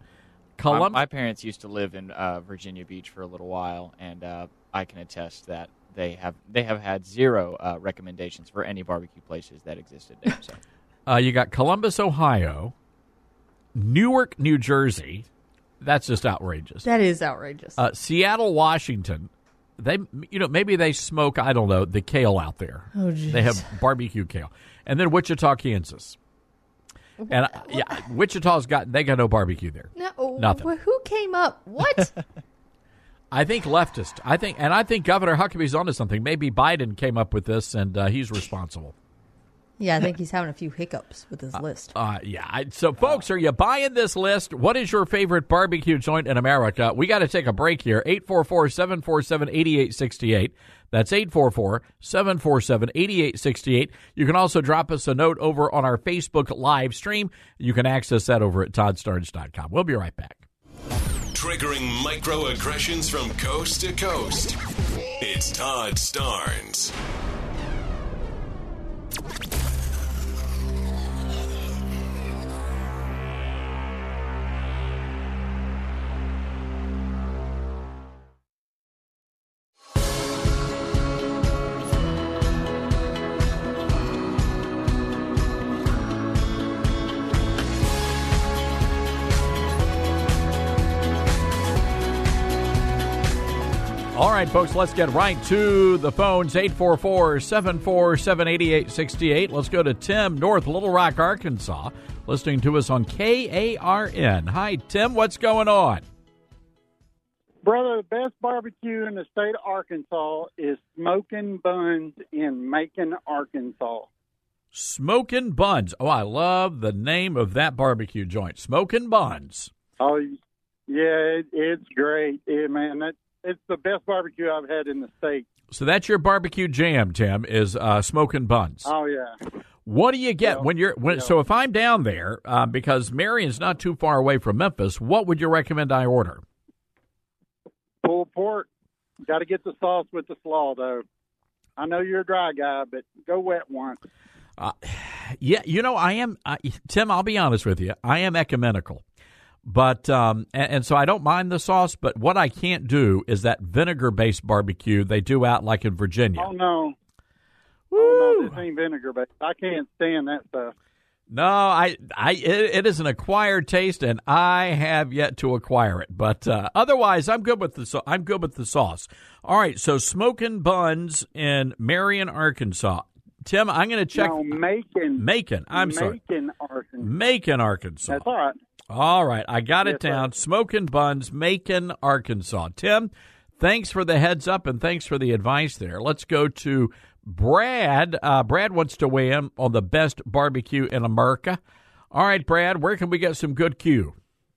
My parents used to live in Virginia Beach for a little while, and I can attest that they have had zero recommendations for any barbecue places that existed there. So. You got Columbus, Ohio, Newark, New Jersey. That's just outrageous. That is outrageous. Seattle, Washington. Maybe they smoke, I don't know, the kale out there. Oh, geez. They have barbecue kale. And then Wichita, Kansas. And Wichita's got no barbecue there. No, nothing. Who came up? What? I think leftist. I think Governor Huckabee's onto something. Maybe Biden came up with this, and he's responsible. Yeah, I think he's having a few hiccups with his list. So, folks, are you buying this list? What is your favorite barbecue joint in America? We got to take a break here. 844-747-8868. That's 844-747-8868. You can also drop us a note over on our Facebook live stream. You can access that over at ToddStarnes.com. We'll be right back. Triggering microaggressions from coast to coast. It's Todd Starnes. All right, folks, let's get right to the phones. 844-747-8868. Let's go to Tim, North Little Rock, Arkansas, listening to us on KARN. Hi, Tim. What's going on? Brother, the best barbecue in the state of Arkansas is Smokin' Buns in Macon, Arkansas. Smokin' Buns. Oh, I love the name of that barbecue joint. Smokin' Buns. Oh, yeah, it's great. Man, it's the best barbecue I've had in the state. So that's your barbecue jam, Tim, is Smokin' Buns. Oh, yeah. What do you get So if I'm down there, because Marion's not too far away from Memphis, what would you recommend I order? Pulled pork. Got to get the sauce with the slaw, though. I know you're a dry guy, but go wet once. Yeah, I am, Tim, I'll be honest with you. I am ecumenical. But and so I don't mind the sauce, but what I can't do is that vinegar-based barbecue they do out like in Virginia. Oh, no. Woo. Oh, no, this ain't vinegar-based. I can't stand that stuff. No, it is an acquired taste, and I have yet to acquire it. But otherwise, I'm good with the sauce. All right, so smoking buns in Marion, Arkansas. Tim, I'm going to check. No, Macon. Macon. I'm sorry. Macon, Arkansas. Macon, Arkansas. That's all right. All right, I got it Yes, down. Smoking buns, Macon, Arkansas. Tim, thanks for the heads up and thanks for the advice there. Let's go to Brad. Brad wants to weigh in on the best barbecue in America. All right, Brad, where can we get some good Q?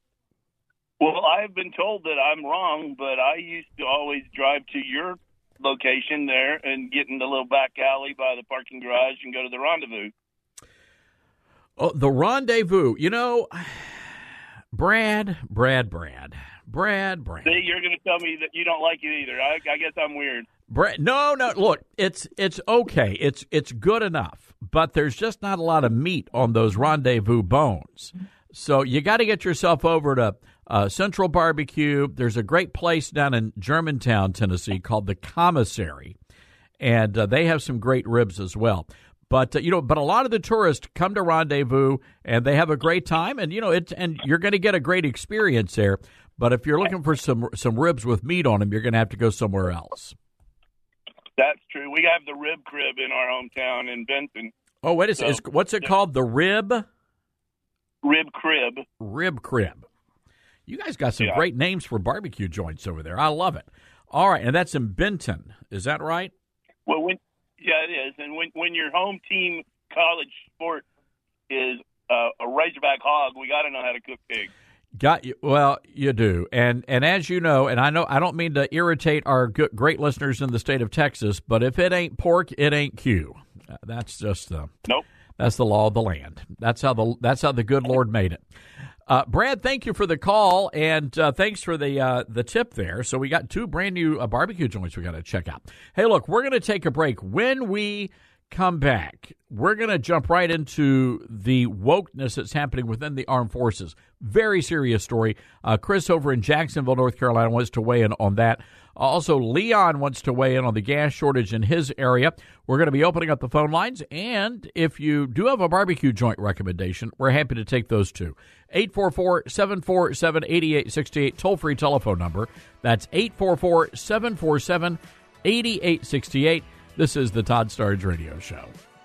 Well, I've been told that I'm wrong, but I used to always drive to your location there and get in the little back alley by the parking garage and go to the Rendezvous. Oh, the Rendezvous. You know, Brad. See, you're going to tell me that you don't like it either. I guess I'm weird. Brad, no. Look, it's okay. It's good enough, but there's just not a lot of meat on those Rendezvous bones. So you got to get yourself over to Central Barbecue. There's a great place down in Germantown, Tennessee, called the Commissary, and they have some great ribs as well. But but a lot of the tourists come to Rendezvous and they have a great time, and and you're going to get a great experience there. But if you're looking for some ribs with meat on them, you're going to have to go somewhere else. That's true. We have the Rib Crib in our hometown in Benton. Oh, wait a second. What's it called? The Rib? Rib Crib. Rib Crib. You guys got some great names for barbecue joints over there. I love it. All right, and that's in Benton. Is that right? Well, it is. And when your home team college sport is a Razorback hog, we got to know how to cook pig. Got you. Well, you do, and as you know, and I know I don't mean to irritate our great listeners in the state of Texas, but if it ain't pork, it ain't Q. That's just nope. That's the law of the land. That's how the good Lord made it. Brad, thank you for the call, and thanks for the tip there. So we got two brand new barbecue joints we got to check out. Hey, look, we're going to take a break. When we come back, we're going to jump right into the wokeness that's happening within the armed forces. Very serious story. Chris over in Jacksonville, North Carolina, wants to weigh in on that. Also, Leon wants to weigh in on the gas shortage in his area. We're going to be opening up the phone lines, and if you do have a barbecue joint recommendation, we're happy to take those too. 844-747-8868, toll-free telephone number. That's 844-747-8868. This is the Todd Starnes Radio Show.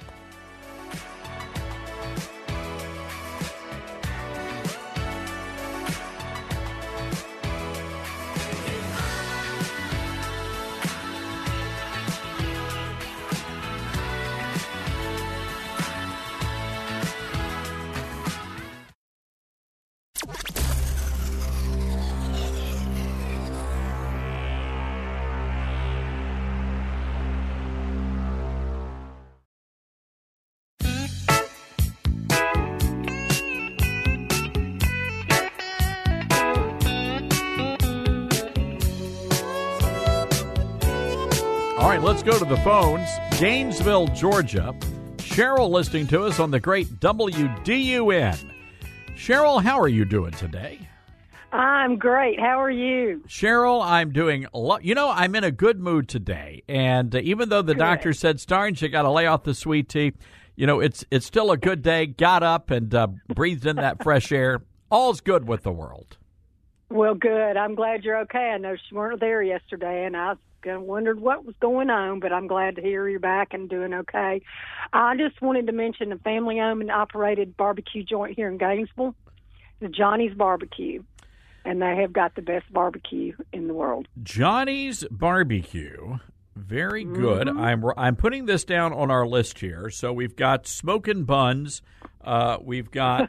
All right, let's go to the phones. Gainesville, Georgia. Cheryl listening to us on the great WDUN. Cheryl, how are you doing today? I'm great. How are you? Cheryl, I'm doing I'm in a good mood today. And even though the doctor said, Starnes, you got to lay off the sweet tea, it's still a good day. Got up and breathed in that fresh air. All's good with the world. Well, good. I'm glad you're okay. I know you weren't there yesterday, and I wondered what was going on, but I'm glad to hear you're back and doing okay. I just wanted to mention a family-owned and operated barbecue joint here in Gainesville, the Johnny's Barbecue, and they have got the best barbecue in the world. Johnny's Barbecue, very good. Mm-hmm. I'm putting this down on our list here. So we've got smoking buns, we've got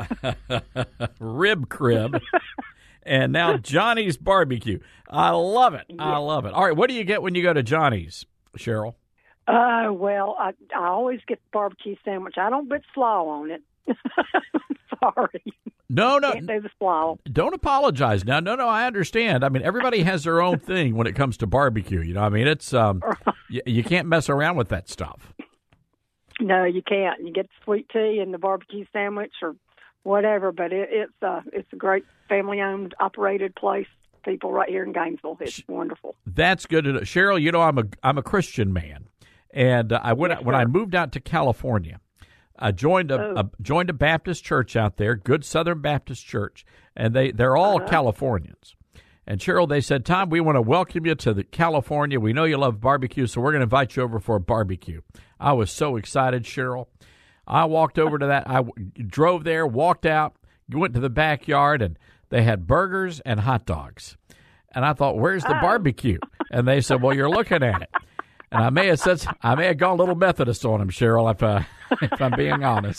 Rib Crib. And now Johnny's Barbecue. I love it. Yeah. I love it. All right, what do you get when you go to Johnny's, Cheryl? Well, I always get the barbecue sandwich. I don't put slaw on it. Sorry. No. Can't do the slaw. Don't apologize. No, I understand. I mean, everybody has their own thing when it comes to barbecue. It's you can't mess around with that stuff. No, you can't. You get the sweet tea and the barbecue sandwich or whatever, but it's a great family-owned, operated place. People right here in Gainesville, it's wonderful. That's good to know, Cheryl. I'm a Christian man, and when I moved out to California, I joined a Baptist church out there, good Southern Baptist church, and they're all Californians. And Cheryl, they said, Tom, we want to welcome you to California. We know you love barbecue, so we're going to invite you over for a barbecue. I was so excited, Cheryl. I walked over to that. I drove there, walked out, went to the backyard, and they had burgers and hot dogs. And I thought, where's the barbecue? And they said, well, you're looking at it. And I may have gone a little Methodist on them, Cheryl, if I'm being honest.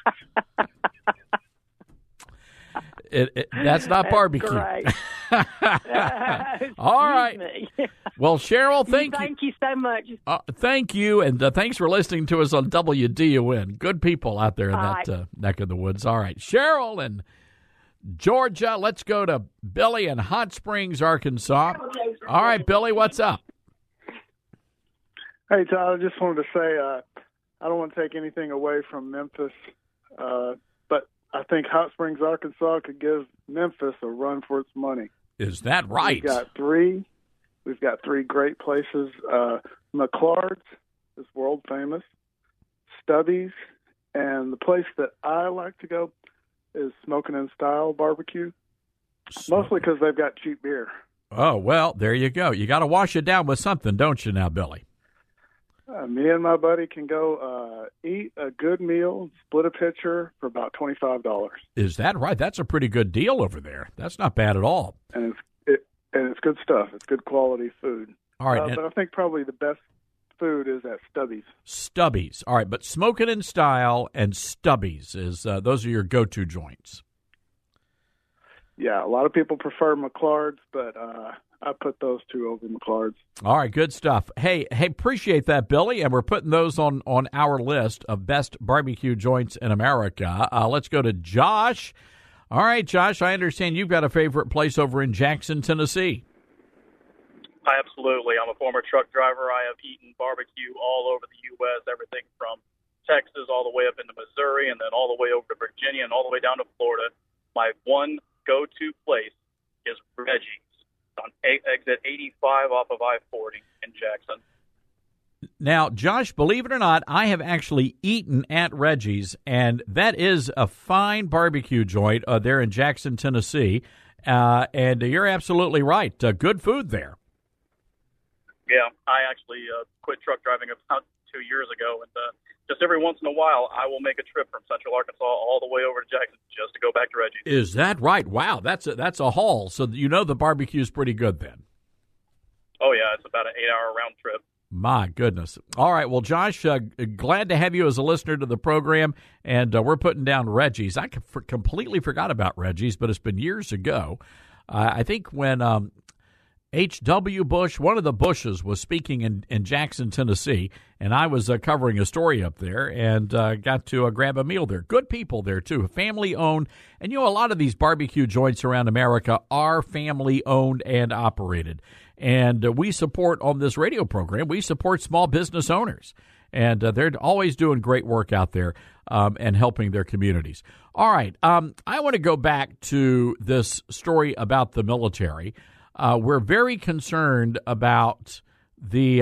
That's not barbecue. Great. All right. Well, Cheryl, thank you. Thank you so much. Thank you, and thanks for listening to us on WDUN. Good people out there in that neck of the woods. All right, Cheryl in Georgia. Let's go to Billy in Hot Springs, Arkansas. All right, Billy, what's up? Hey, Todd, I just wanted to say I don't want to take anything away from Memphis, but I think Hot Springs, Arkansas could give Memphis a run for its money. Is that right? We've got three great places. McClard's is world famous, Stubby's, and the place that I like to go is Smoking in Style Barbecue, mostly because they've got cheap beer. Oh, well, there you go. You got to wash it down with something, don't you now, Billy? Me and my buddy can go eat a good meal, split a pitcher for about $25. Is that right? That's a pretty good deal over there. That's not bad at all. And it's good stuff. It's good quality food. All right. But I think probably the best food is at Stubby's. Stubby's. All right, but Smoking in Style and Stubby's is those are your go-to joints. Yeah, a lot of people prefer McClard's, but I put those two over McClard's. All right, good stuff. Hey, appreciate that, Billy, and we're putting those on our list of best barbecue joints in America. Let's go to Josh. All right, Josh, I understand you've got a favorite place over in Jackson, Tennessee. Absolutely. I'm a former truck driver. I have eaten barbecue all over the U.S., everything from Texas all the way up into Missouri and then all the way over to Virginia and all the way down to Florida. My one go-to place is Reggie's on exit 85 off of I-40 in Jackson. Now, Josh, believe it or not, I have actually eaten at Reggie's, and that is a fine barbecue joint there in Jackson, Tennessee. And you're absolutely right. Good food there. Yeah, I actually quit truck driving about 2 years ago, and just every once in a while, I will make a trip from Central Arkansas all the way over to Jackson just to go back to Reggie's. Is that right? Wow, that's a haul. So you know the barbecue's pretty good then. Oh yeah, it's about an 8-hour round trip. My goodness. All right, well, Josh, glad to have you as a listener to the program, and we're putting down Reggie's. I completely forgot about Reggie's, but it's been years ago. I think when H.W. Bush, one of the Bushes, was speaking in Jackson, Tennessee, and I was covering a story up there and got to grab a meal there. Good people there, too, family-owned. And, you know, a lot of these barbecue joints around America are family-owned and operated. And we support, on this radio program, we support small business owners. And they're always doing great work out there and helping their communities. All right, I want to go back to this story about the military. We're very concerned about the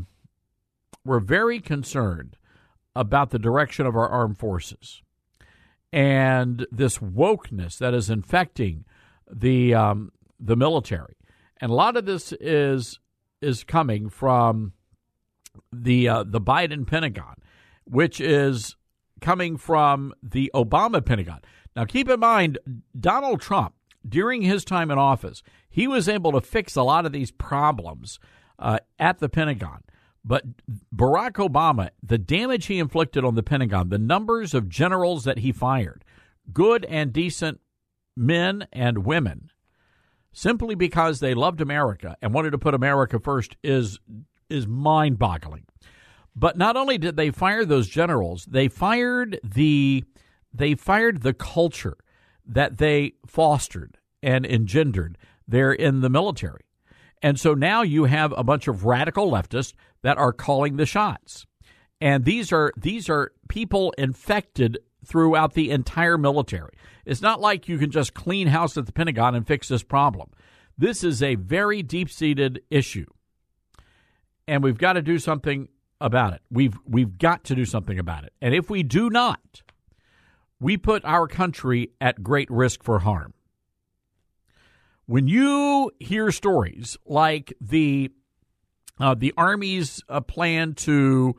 direction of our armed forces and this wokeness that is infecting the military. And a lot of this is coming from the Biden Pentagon, which is coming from the Obama Pentagon. Now, keep in mind, Donald Trump, during his time in office, he was able to fix a lot of these problems at the Pentagon. But Barack Obama, the damage he inflicted on the Pentagon, the numbers of generals that he fired, good and decent men and women, simply because they loved America and wanted to put America first, is mind-boggling. But not only did they fire those generals, they fired the culture that they fostered and engendered there in the military. And so now you have a bunch of radical leftists that are calling the shots. And these are people infected throughout the entire military. It's not like you can just clean house at the Pentagon and fix this problem. This is a very deep-seated issue. And we've got to do something about it. We've got to do something about it. And if we do not, we put our country at great risk for harm. When you hear stories like the Army's plan to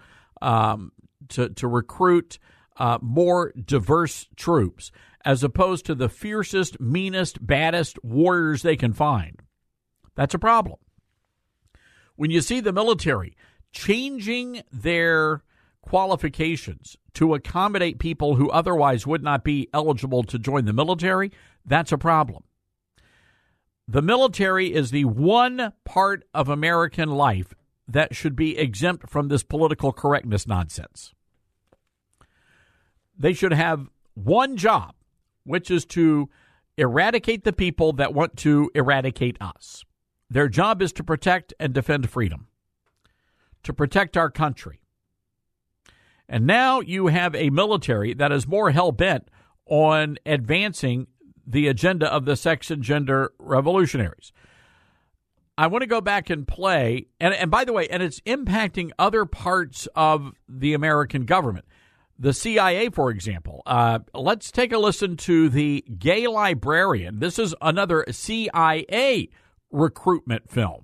recruit more diverse troops, as opposed to the fiercest, meanest, baddest warriors they can find, that's a problem. When you see the military changing their qualifications to accommodate people who otherwise would not be eligible to join the military, that's a problem. The military is the one part of American life that should be exempt from this political correctness nonsense. They should have one job, which is to eradicate the people that want to eradicate us. Their job is to protect and defend freedom, to protect our country. And now you have a military that is more hell-bent on advancing the agenda of the sex and gender revolutionaries. I want to go back and play, and by the way, and it's impacting other parts of the American government. The CIA, for example. Let's take a listen to the Gay Librarian. This is another CIA recruitment film.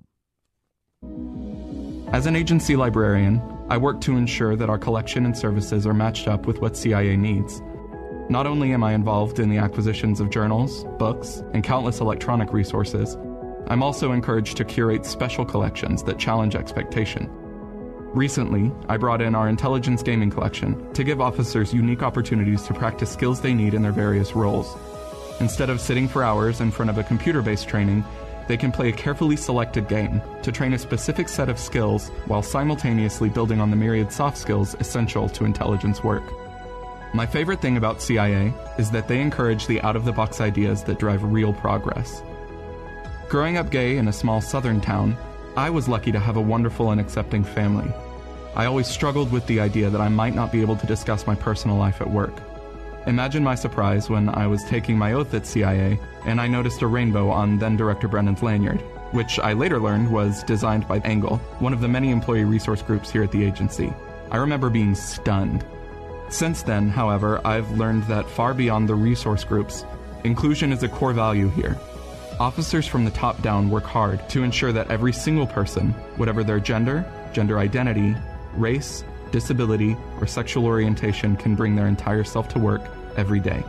As an agency librarian, I work to ensure that our collection and services are matched up with what CIA needs. Not only am I involved in the acquisitions of journals, books, and countless electronic resources, I'm also encouraged to curate special collections that challenge expectation. Recently, I brought in our intelligence gaming collection to give officers unique opportunities to practice skills they need in their various roles. Instead of sitting for hours in front of a computer-based training, they can play a carefully selected game to train a specific set of skills while simultaneously building on the myriad soft skills essential to intelligence work. My favorite thing about CIA is that they encourage the out-of-the-box ideas that drive real progress. Growing up gay in a small southern town, I was lucky to have a wonderful and accepting family. I always struggled with the idea that I might not be able to discuss my personal life at work. Imagine my surprise when I was taking my oath at CIA and I noticed a rainbow on then-Director Brennan's lanyard, which I later learned was designed by Angle, one of the many employee resource groups here at the agency. I remember being stunned. Since then, however, I've learned that far beyond the resource groups, inclusion is a core value here. Officers from the top down work hard to ensure that every single person, whatever their gender, gender identity, race, disability, or sexual orientation, can bring their entire self to work every day.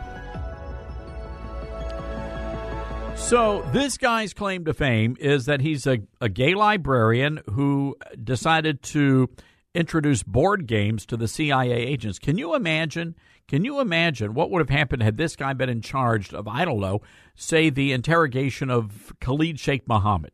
So this guy's claim to fame is that he's a gay librarian who decided to introduce board games to the CIA agents. Can you imagine what would have happened had this guy been in charge of, I don't know, say the interrogation of Khalid Sheikh Mohammed?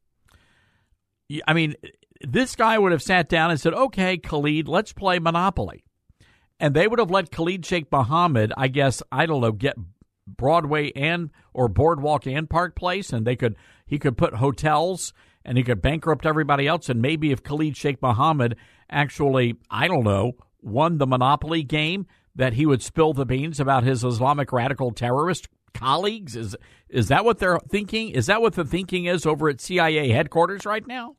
I mean, this guy would have sat down and said, okay, Khalid, let's play Monopoly. And they would have let Khalid Sheikh Mohammed, I guess, I don't know, get Broadway and or Boardwalk and Park Place, and he could put hotels and he could bankrupt everybody else. And maybe if Khalid Sheikh Mohammed actually, I don't know, won the Monopoly game, that he would spill the beans about his Islamic radical terrorist colleagues. Is that what they're thinking? Is that what the thinking is over at CIA headquarters right now?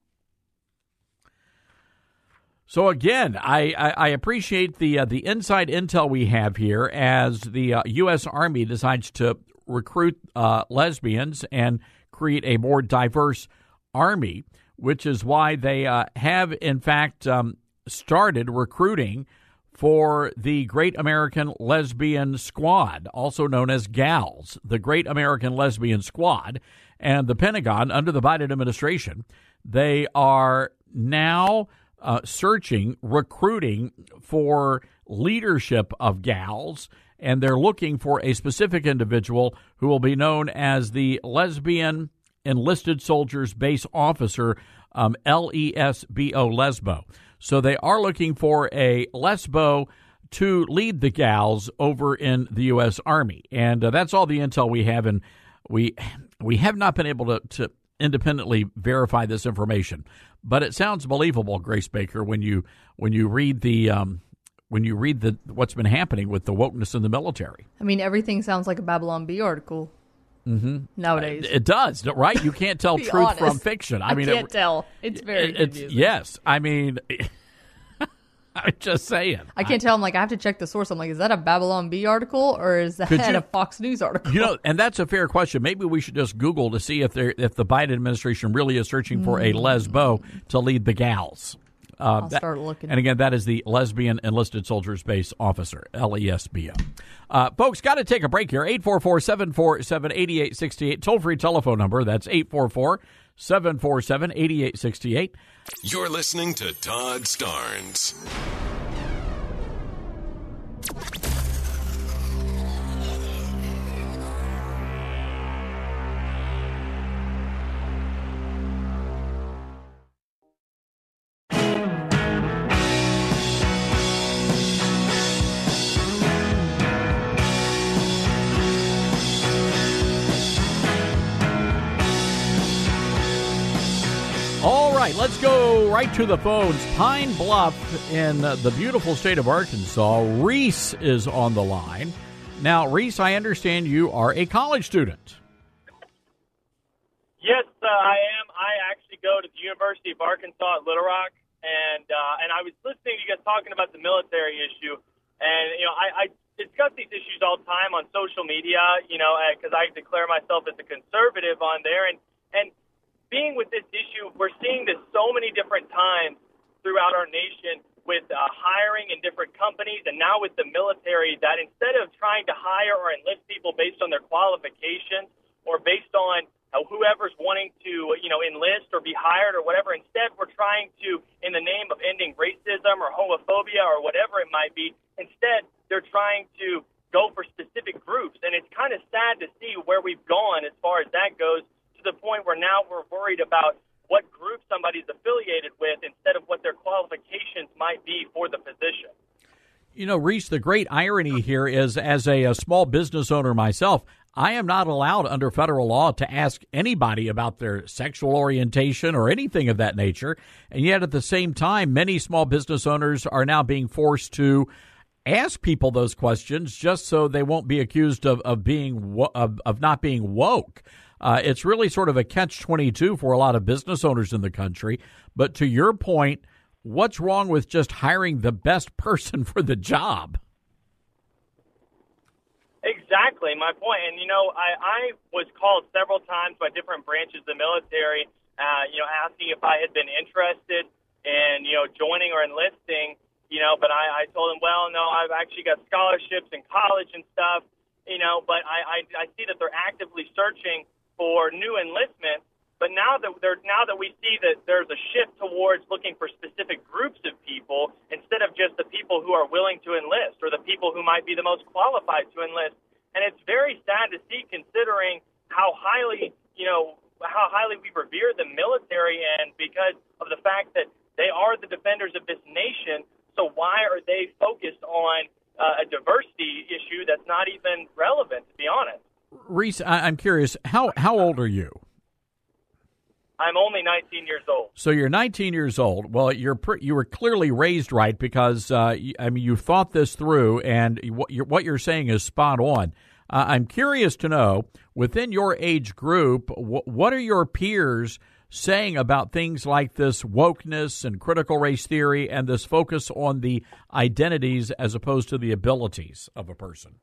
So again, I appreciate the inside intel we have here as the U.S. Army decides to recruit lesbians and create a more diverse Army, which is why they have, in fact, started recruiting for the Great American Lesbian Squad, also known as GALS, the Great American Lesbian Squad. And the Pentagon, under the Biden administration, they are now recruiting for leadership of GALS, and they're looking for a specific individual who will be known as the Lesbian Enlisted Soldiers Base Officer, LESBO, Lesbo. So they are looking for a Lesbo to lead the GALS over in the U.S. Army. And that's all the intel we have, and we have not been able to independently verify this information. But it sounds believable, Grace Baker, when you read what's been happening with the wokeness in the military. I mean, everything sounds like a Babylon Bee article. Mm-hmm. Nowadays. It does, right? You can't tell truth honest. from fiction. I mean, can't tell. It's very confusing. Yes. I mean, I'm just saying. I can't tell. I'm like, I have to check the source. I'm like, is that a Babylon Bee article or is that a Fox News article? You know, and that's a fair question. Maybe we should just Google to see if the Biden administration really is searching for a lesbo to lead the gals. I'll start looking. And again, that is the Lesbian Enlisted Soldiers Base Officer, LESBO. Folks, got to take a break here. 844-747-8868. Toll-free telephone number. That's 844-747-8868. You're listening to Todd Starnes. Let's go right to the phones. Pine Bluff in the beautiful state of Arkansas. Reese is on the line. Now, Reese, I understand you are a college student. Yes, I am. I actually go to the University of Arkansas at Little Rock, and I was listening to you guys talking about the military issue, and I discuss these issues all the time on social media, because I declare myself as a conservative on there, and being with this issue, we're seeing this so many different times throughout our nation with hiring in different companies, and now with the military, that instead of trying to hire or enlist people based on their qualifications or based on whoever's wanting to, enlist or be hired or whatever, instead we're trying to, in the name of ending racism or homophobia or whatever it might be, instead they're trying to go for specific groups. And it's kind of sad to see where we've gone as far as that goes, to the point where now we're worried about what group somebody's affiliated with instead of what their qualifications might be for the position. Reese, the great irony here is, as a small business owner myself, I am not allowed under federal law to ask anybody about their sexual orientation or anything of that nature. And yet at the same time, many small business owners are now being forced to ask people those questions just so they won't be accused of not being woke. It's really sort of a catch-22 for a lot of business owners in the country. But to your point, what's wrong with just hiring the best person for the job? Exactly, my point. And, I was called several times by different branches of the military, asking if I had been interested in, joining or enlisting, but I told them, well, no, I've actually got scholarships in college and stuff, but I see that they're actively searching for new enlistment. But now that we see that there's a shift towards looking for specific groups of people instead of just the people who are willing to enlist or the people who might be the most qualified to enlist. And it's very sad to see, considering how highly we revere the military, and because of the fact that they are the defenders of this nation. So why are they focused on a diversity issue that's not even relevant, to be honest? Reese, I'm curious, how old are you? I'm only 19 years old. So you're 19 years old. Well, you were clearly raised right, because you thought this through, and what you're saying is spot on. I'm curious to know, within your age group, what are your peers saying about things like this wokeness and critical race theory and this focus on the identities as opposed to the abilities of a person?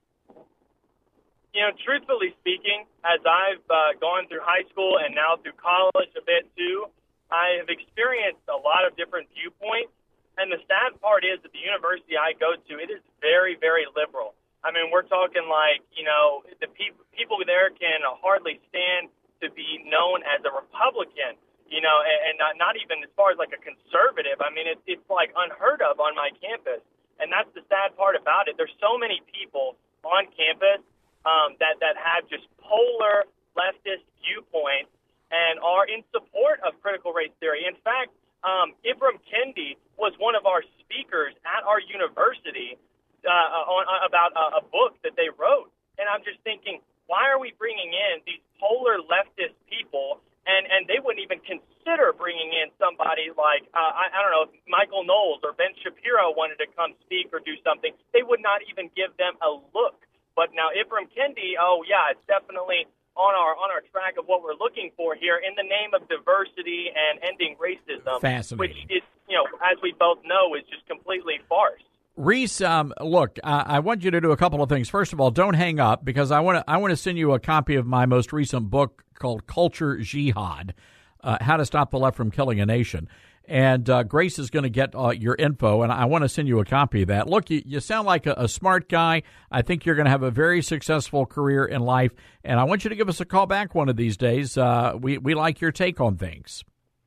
Truthfully speaking, as I've gone through high school and now through college a bit too, I have experienced a lot of different viewpoints. And the sad part is that the university I go to, it is very, very liberal. I mean, we're talking like, the people there can hardly stand to be known as a Republican, and not even as far as like a conservative. I mean, it's like unheard of on my campus. And that's the sad part about it. There's so many people on campus that have just polar leftist viewpoints and are in support of critical race theory. In fact, Ibram Kendi was one of our speakers at our university about a book that they wrote. And I'm just thinking, why are we bringing in these polar leftist people? And they wouldn't even consider bringing in somebody like, I don't know, if Michael Knowles or Ben Shapiro wanted to come speak or do something. They would not even give them a look. But now Ibram Kendi, oh, yeah, it's definitely on our track of what we're looking for here in the name of diversity and ending racism. Fascinating. Which is, as we both know, is just completely farce. Reese, look, I want you to do a couple of things. First of all, don't hang up, because I want to send you a copy of my most recent book called Culture Jihad, How to Stop the Left from Killing a Nation. And Grace is going to get your info, and I want to send you a copy of that. Look, you sound like a smart guy. I think you're going to have a very successful career in life, and I want you to give us a call back one of these days. We like your take on things.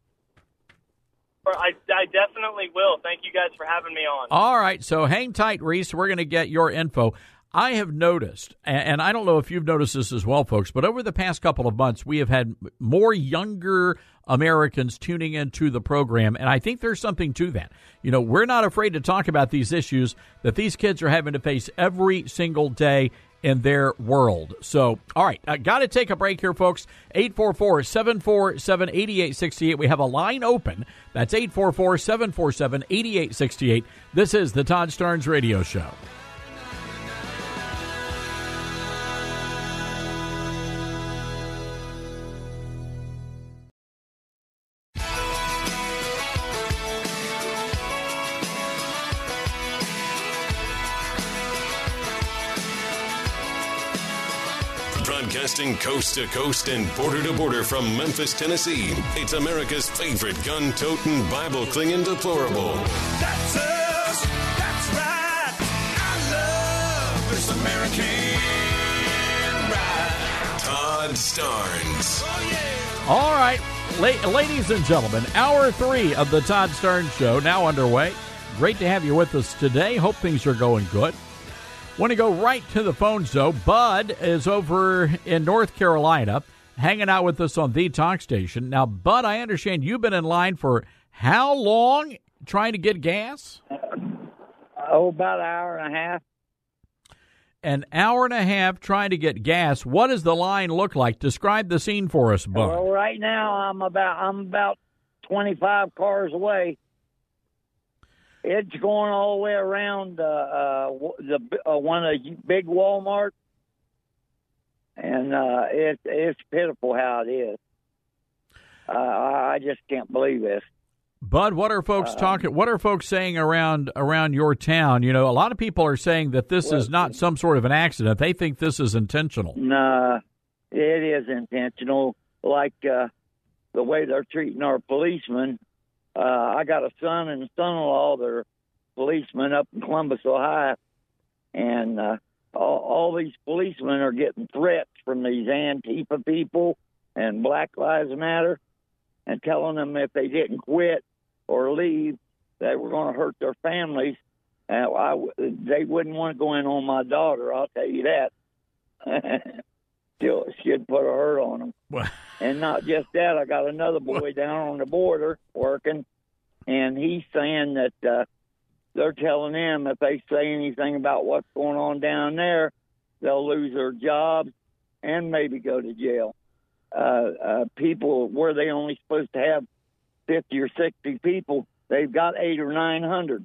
I definitely will. Thank you guys for having me on. All right, so hang tight, Reese. We're going to get your info. I have noticed, and I don't know if you've noticed this as well, folks, but over the past couple of months, we have had more younger Americans tuning into the program, and I think there's something to that. We're not afraid to talk about these issues that these kids are having to face every single day in their world. So, all right, I got to take a break here, folks. 844-747-8868. We have a line open. That's 844-747-8868. This is the Todd Starnes Radio Show. Broadcasting coast to coast and border to border from Memphis, Tennessee. It's America's favorite gun-toting, Bible-clinging deplorable. That's us. That's right. I love this American ride. Todd Starnes. Oh, yeah. All right, ladies and gentlemen, hour 3 of the Todd Starnes Show now underway. Great to have you with us today. Hope things are going good. Want to go right to the phones, though. Bud is over in North Carolina hanging out with us on the talk station. Now, Bud, I understand you've been in line for how long trying to get gas? About an hour and a half. An hour and a half trying to get gas. What does the line look like? Describe the scene for us, Bud. Well, right now I'm about 25 cars away. It's going all the way around one of the big Walmarts, and it's pitiful how it is. I just can't believe this. Bud, what are folks talking? What are folks saying around your town? A lot of people are saying that this is not some sort of an accident. They think this is intentional. No, it is intentional. Like the way they're treating our policemen. I got a son and a son-in-law that are policemen up in Columbus, Ohio, and all these policemen are getting threats from these Antifa people and Black Lives Matter, and telling them if they didn't quit or leave, they were going to hurt their families. They wouldn't want to go in on my daughter, I'll tell you that. She'd put a hurt on them. And not just that, I got another boy down on the border working, and he's saying that they're telling him if they say anything about what's going on down there, they'll lose their jobs and maybe go to jail. People where they only supposed to have 50 or 60 people, they've got 800 or 900.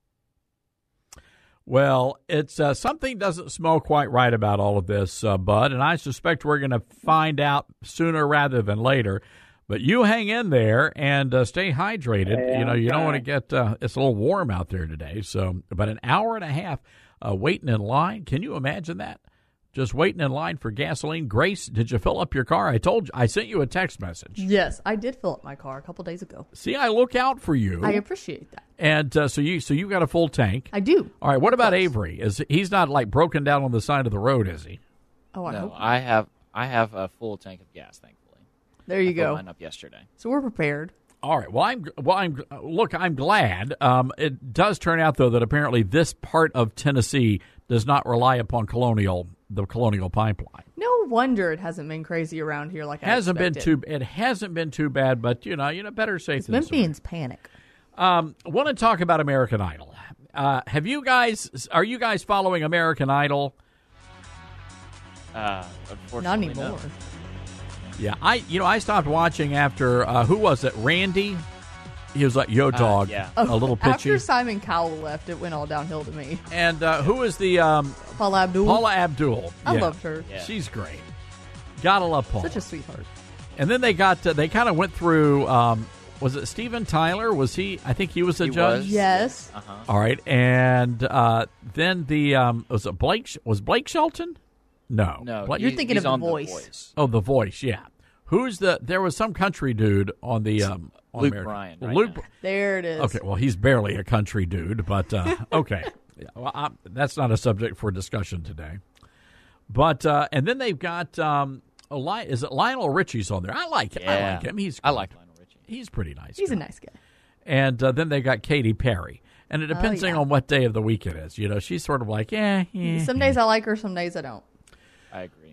Well, it's something doesn't smell quite right about all of this, Bud, and I suspect we're going to find out sooner rather than later. But you hang in there and stay hydrated. Yeah, you don't want to get it's a little warm out there today. So, but an hour and a half waiting in line. Can you imagine that? Just waiting in line for gasoline. Grace, did you fill up your car? I sent you a text message. Yes, I did fill up my car a couple days ago. See, I look out for you. I appreciate that. And so you got a full tank. I do. All right. What about Avery? He's not like broken down on the side of the road, is he? Oh, I hope. I have a full tank of gas, thankfully. There you go. I mine up yesterday, so we're prepared. All right. Well, I'm glad. It does turn out though that apparently this part of Tennessee does not rely upon the Colonial Pipeline. No wonder it hasn't been crazy around here like I expected. It hasn't been too bad, but better safe than sorry. Memphians panic. Want to talk about American Idol? Are you guys following American Idol? Unfortunately, not anymore. No. Yeah, I stopped watching after who was it? Randy. He was like Yo Dog, a little pitchy. After Simon Cowell left, it went all downhill to me. And who is the Paula Abdul? Paula Abdul. I loved her. Yeah. She's great. Gotta love Paul. Such a sweetheart. And then they kind of went through, was it Steven Tyler? Was he? I think he was a judge. Yes. Uh-huh. All right. And then was it Blake? Was Blake Shelton? No. You're thinking of The Voice. Oh, The Voice, yeah. There was some country dude on the on Luke American. Bryan. There it is. Okay, well, he's barely a country dude, but okay. Yeah, well, that's not a subject for discussion today. But and then they've got is it Lionel Richie's on there? I like him. Yeah. I like Lionel Richie. He's pretty nice. He's a nice guy. And then they got Katy Perry. And it depends on what day of the week it is. You know, she's sort of like, Some days I like her, some days I don't. I agree.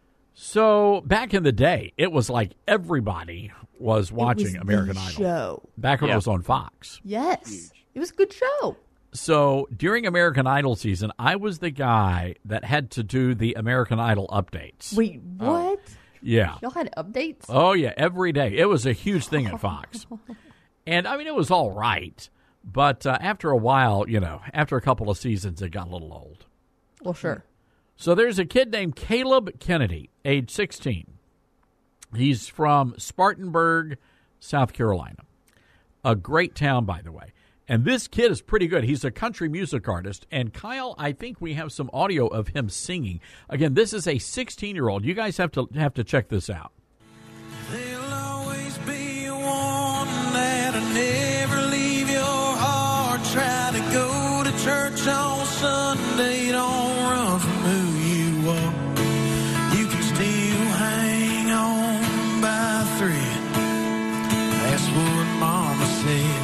So back in the day, it was like everybody was watching American Idol. Show. Back when it was on Fox. Yes. It was a good show. So during American Idol season, I was the guy that had to do the American Idol updates. Wait, what? Yeah. Y'all had updates? Oh, yeah, every day. It was a huge thing at Fox. And, I mean, it was all right. But after a while, after a couple of seasons, it got a little old. Well, sure. So there's a kid named Caleb Kennedy, age 16. He's from Spartanburg, South Carolina. A great town, by the way. And this kid is pretty good. He's a country music artist. And Kyle, I think we have some audio of him singing. Again, this is a 16-year-old. You guys have to check this out. There'll always be one that'll never leave your heart. Try to go to church on Sunday. Don't run from who you are. You can still hang on by a thread. That's what Mama said.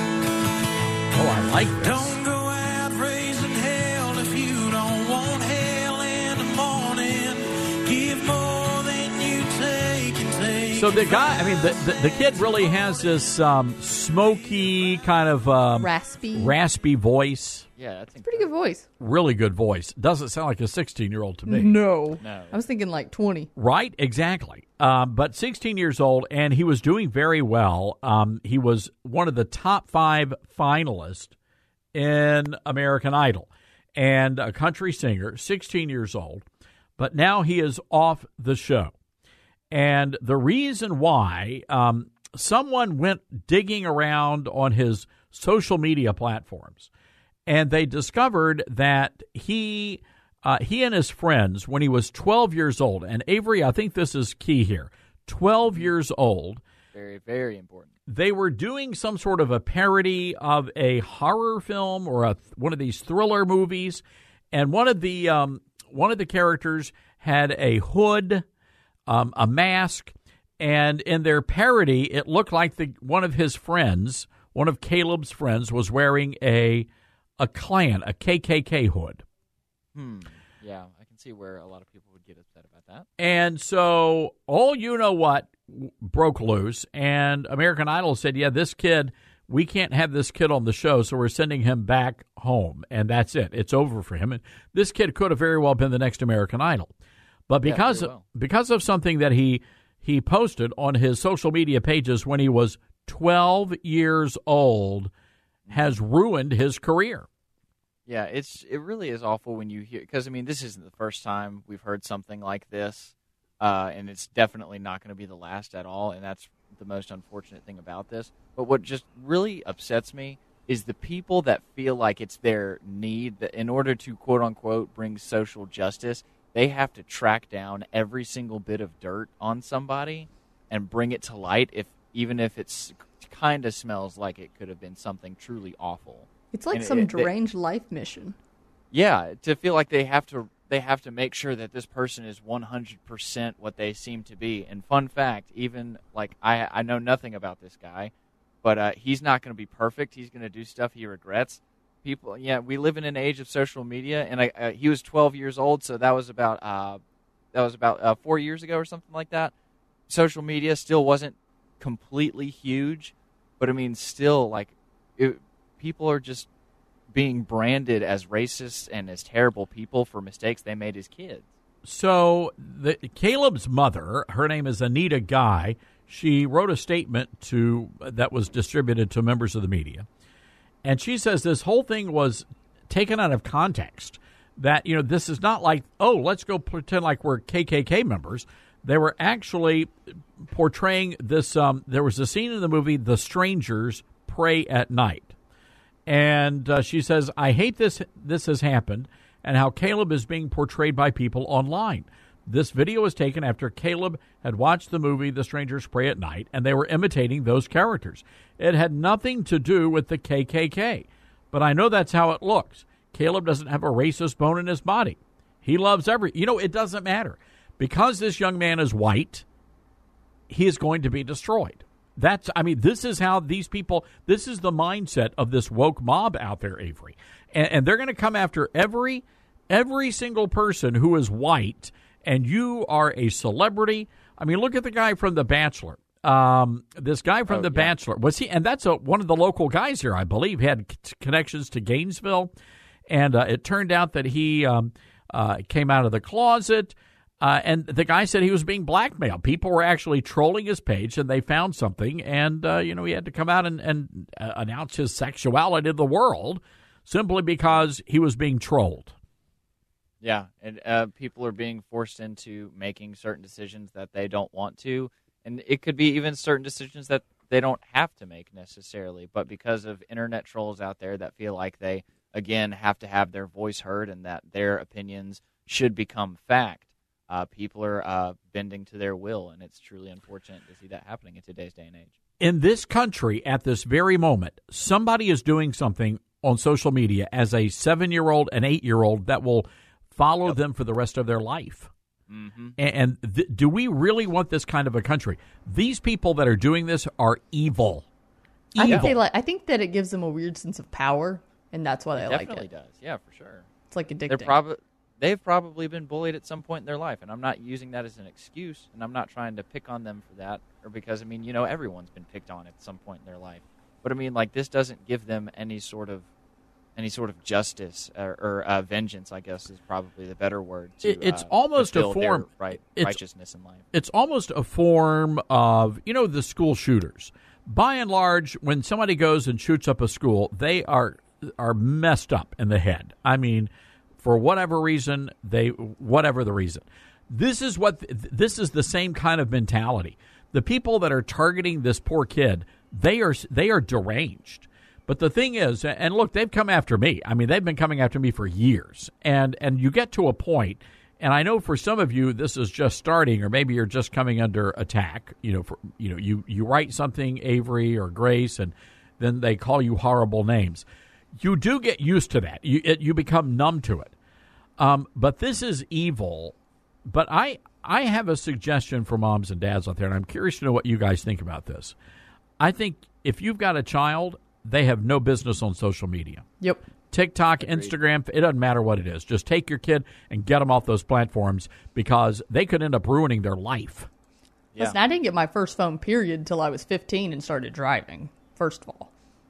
Oh, I like this. Don't go out raising hell if you don't want hell in the morning. Give more than you take and take. So the guy, I mean, the kid really has this smoky kind of raspy voice. Yeah, that's pretty good voice. Really good voice. Doesn't sound like a 16-year-old to me. No. I was thinking like 20. Right, exactly. But 16 years old, and he was doing very well. He was one of the top 5 finalists in American Idol, and a country singer, 16 years old. But now he is off the show. And the reason why, someone went digging around on his social media platforms, and they discovered that he and his friends, when he was 12 years old, and Avery, I think this is key here, 12 years old. Very, very important. They were doing some sort of a parody of a horror film or one of these thriller movies, and one of the characters had a hood, a mask, and in their parody, it looked like one of his friends, one of Caleb's friends, was wearing a KKK hood. Yeah, I can see where a lot of people would get upset about that. And so, what broke loose, and American Idol said, yeah, this kid, we can't have this kid on the show, so we're sending him back home, and that's it. It's over for him. And this kid could have very well been the next American Idol. But because of something that he posted on his social media pages when he was 12 years old, has ruined his career. Yeah, it really is awful when you hear, because, I mean, this isn't the first time we've heard something like this, and it's definitely not going to be the last at all, and that's the most unfortunate thing about this. But what just really upsets me is the people that feel like it's their need, that in order to, quote-unquote, bring social justice, they have to track down every single bit of dirt on somebody and bring it to light, even if it's kind of smells like it could have been something truly awful. It's like some deranged life mission. Yeah, to feel like they have to make sure that this person is 100% what they seem to be. And fun fact, even like I know nothing about this guy, but he's not going to be perfect. He's going to do stuff he regrets. People, we live in an age of social media, and he was 12 years old, so that was about 4 years ago or something like that. Social media still wasn't completely huge, but I mean, still, people are just being branded as racist and as terrible people for mistakes they made as kids. So Caleb's mother, her name is Anita Guy. She wrote a statement that was distributed to members of the media. And she says this whole thing was taken out of context. That, this is not like, oh, let's go pretend like we're KKK members. They were actually portraying this. There was a scene in the movie, The Strangers Pray at Night. And she says, I hate this has happened and how Caleb is being portrayed by people online. This video was taken after Caleb had watched the movie The Strangers Pray at Night, and they were imitating those characters. It had nothing to do with the KKK, but I know that's how it looks. Caleb doesn't have a racist bone in his body. He loves it doesn't matter. Because this young man is white, he is going to be destroyed. This is how these people, this is the mindset of this woke mob out there, Avery. And they're going to come after every single person who is white, and you are a celebrity. I mean, look at the guy from The Bachelor. This guy from The Bachelor, was he? And that's one of the local guys here, I believe, had connections to Gainesville. And it turned out that he came out of the closet. And the guy said he was being blackmailed. People were actually trolling his page, and they found something. And, he had to come out and announce his sexuality to the world simply because he was being trolled. Yeah, and people are being forced into making certain decisions that they don't want to. And it could be even certain decisions that they don't have to make necessarily. But because of internet trolls out there that feel like they, again, have to have their voice heard and that their opinions should become fact, people are bending to their will. And it's truly unfortunate to see that happening in today's day and age. In this country, at this very moment, somebody is doing something on social media as a 7-year-old, an 8-year-old that will follow them for the rest of their life. Mm-hmm. And do we really want this kind of a country? These people that are doing this are evil. I think that it gives them a weird sense of power, and that's why they like it. It definitely does. Yeah, for sure. It's like addicting. They've probably been bullied at some point in their life, and I'm not using that as an excuse, and I'm not trying to pick on them for that, or because, everyone's been picked on at some point in their life. But, this doesn't give them any sort of justice or vengeance, I guess, is probably the better word. It's almost a form righteousness in life. It's almost a form of the school shooters. By and large, when somebody goes and shoots up a school, they are messed up in the head. For whatever reason, whatever the reason. This is the same kind of mentality. The people that are targeting this poor kid, they are deranged. But the thing is, and look, they've come after me. They've been coming after me for years. And you get to a point, and I know for some of you this is just starting, or maybe you're just coming under attack. You write something, Avery or Grace, and then they call you horrible names. You do get used to that. You become numb to it. But this is evil. But I have a suggestion for moms and dads out there, and I'm curious to know what you guys think about this. I think if you've got a child, they have no business on social media. Yep. TikTok, agreed. Instagram, it doesn't matter what it is. Just take your kid and get them off those platforms because they could end up ruining their life. Yeah. Listen, I didn't get my first phone, period, until I was 15 and started driving, first of all.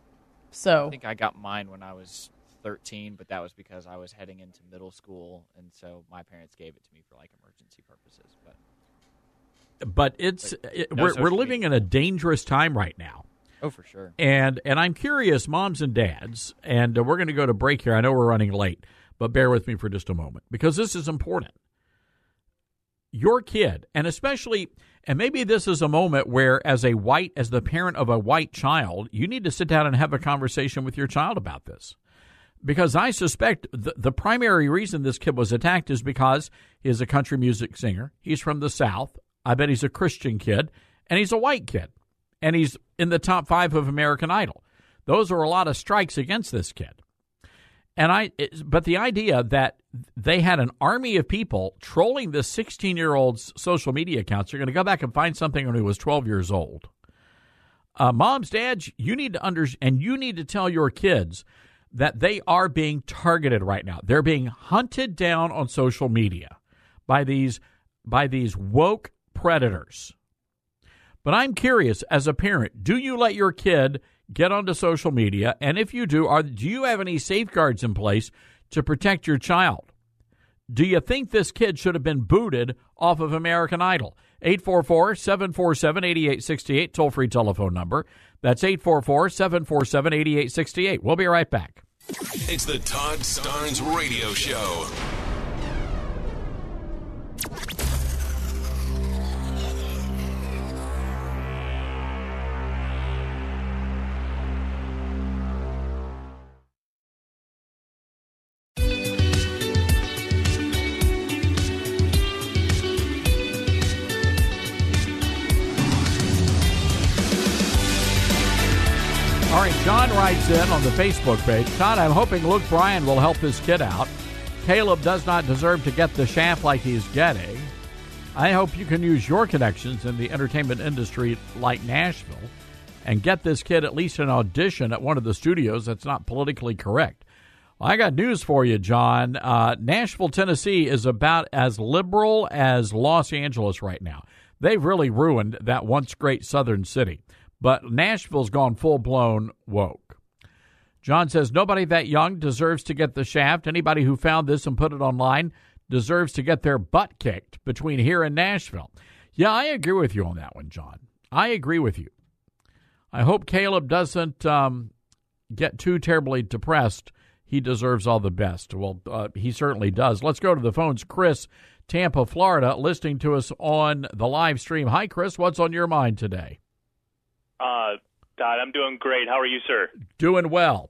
So I think I got mine when I was 13, but that was because I was heading into middle school, and so my parents gave it to me for emergency purposes. But we're living in a dangerous time right now. Oh, for sure. And I'm curious, moms and dads, and we're going to go to break here. I know we're running late, but bear with me for just a moment because this is important. Your kid, and especially, and maybe this is a moment where as the parent of a white child, you need to sit down and have a conversation with your child about this. Because I suspect the primary reason this kid was attacked is because he's a country music singer. He's from the South. I bet he's a Christian kid, and he's a white kid. And he's in the top 5 of American Idol. Those are a lot of strikes against this kid. But the idea that they had an army of people trolling this 16-year-old's social media accounts, you're going to go back and find something when he was 12 years old. Moms, dads, you need to understand, and you need to tell your kids that they are being targeted right now. They're being hunted down on social media by these woke predators. But I'm curious, as a parent, do you let your kid get onto social media? And if you do, do you have any safeguards in place to protect your child? Do you think this kid should have been booted off of American Idol? 844-747-8868, toll-free telephone number. That's 844-747-8868. We'll be right back. It's the Todd Starnes Radio Show. John writes in on the Facebook page, Todd, I'm hoping Luke Bryan will help this kid out. Caleb does not deserve to get the shaft like he's getting. I hope you can use your connections in the entertainment industry like Nashville and get this kid at least an audition at one of the studios that's not politically correct. Well, I got news for you, John. Nashville, Tennessee is about as liberal as Los Angeles right now. They've really ruined that once great southern city. But Nashville's gone full-blown woke. John says, nobody that young deserves to get the shaft. Anybody who found this and put it online deserves to get their butt kicked between here and Nashville. Yeah, I agree with you on that one, John. I agree with you. I hope Caleb doesn't get too terribly depressed. He deserves all the best. Well, he certainly does. Let's go to the phones. Chris, Tampa, Florida, listening to us on the live stream. Hi, Chris. What's on your mind today? Todd, I'm doing great. How are you, sir? Doing well.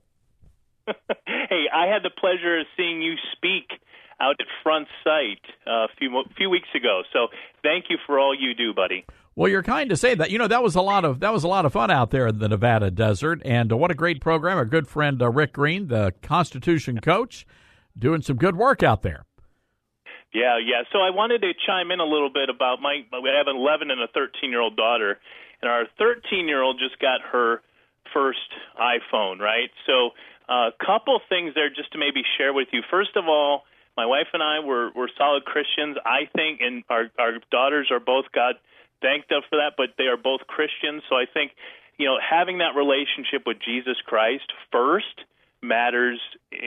Hey, I had the pleasure of seeing you speak out at Front Sight a few weeks ago. So thank you for all you do, buddy. Well, you're kind to say that. You know, that was a lot of fun out there in the Nevada desert, and what a great program. Our good friend Rick Green, the Constitution coach, doing some good work out there. Yeah. So I wanted to chime in a little bit about we have an 11 and a 13-year-old daughter, and our 13-year-old just got her first iPhone, right? So a couple things there just to maybe share with you. First of all, my wife and I were solid Christians, I think, and our daughters are both, God thank them for that, but they are both Christians. So I think, having that relationship with Jesus Christ first matters.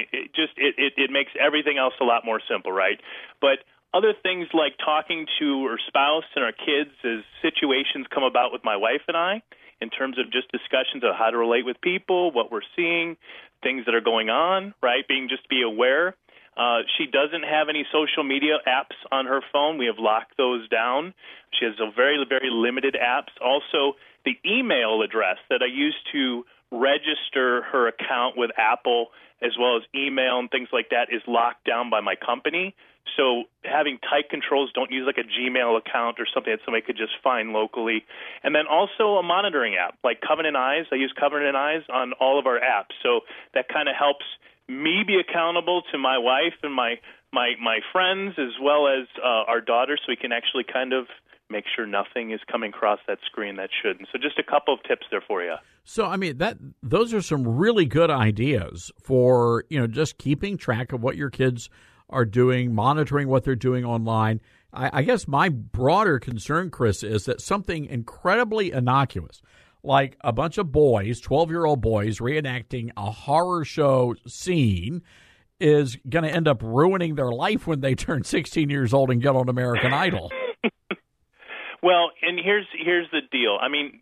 It makes everything else a lot more simple, right? But other things like talking to our spouse and our kids as situations come about with my wife and I, in terms of just discussions of how to relate with people, what we're seeing, things that are going on, right? Be aware. She doesn't have any social media apps on her phone. We have locked those down. She has a very, very limited apps. Also, the email address that I used to register her account with Apple, as well as email and things like that, is locked down by my company. So having tight controls, don't use like a Gmail account or something that somebody could just find locally. And then also a monitoring app like Covenant Eyes. I use Covenant Eyes on all of our apps. So that kind of helps me be accountable to my wife and my friends, as well as our daughter, so we can actually kind of make sure nothing is coming across that screen that shouldn't. So just a couple of tips there for you. So, I mean, those are some really good ideas for, just keeping track of what your kids are doing, monitoring what they're doing online. I guess my broader concern, Chris, is that something incredibly innocuous, like a bunch of boys, 12-year-old boys, reenacting a horror show scene is going to end up ruining their life when they turn 16 years old and get on American Idol. Well, and here's the deal. I mean,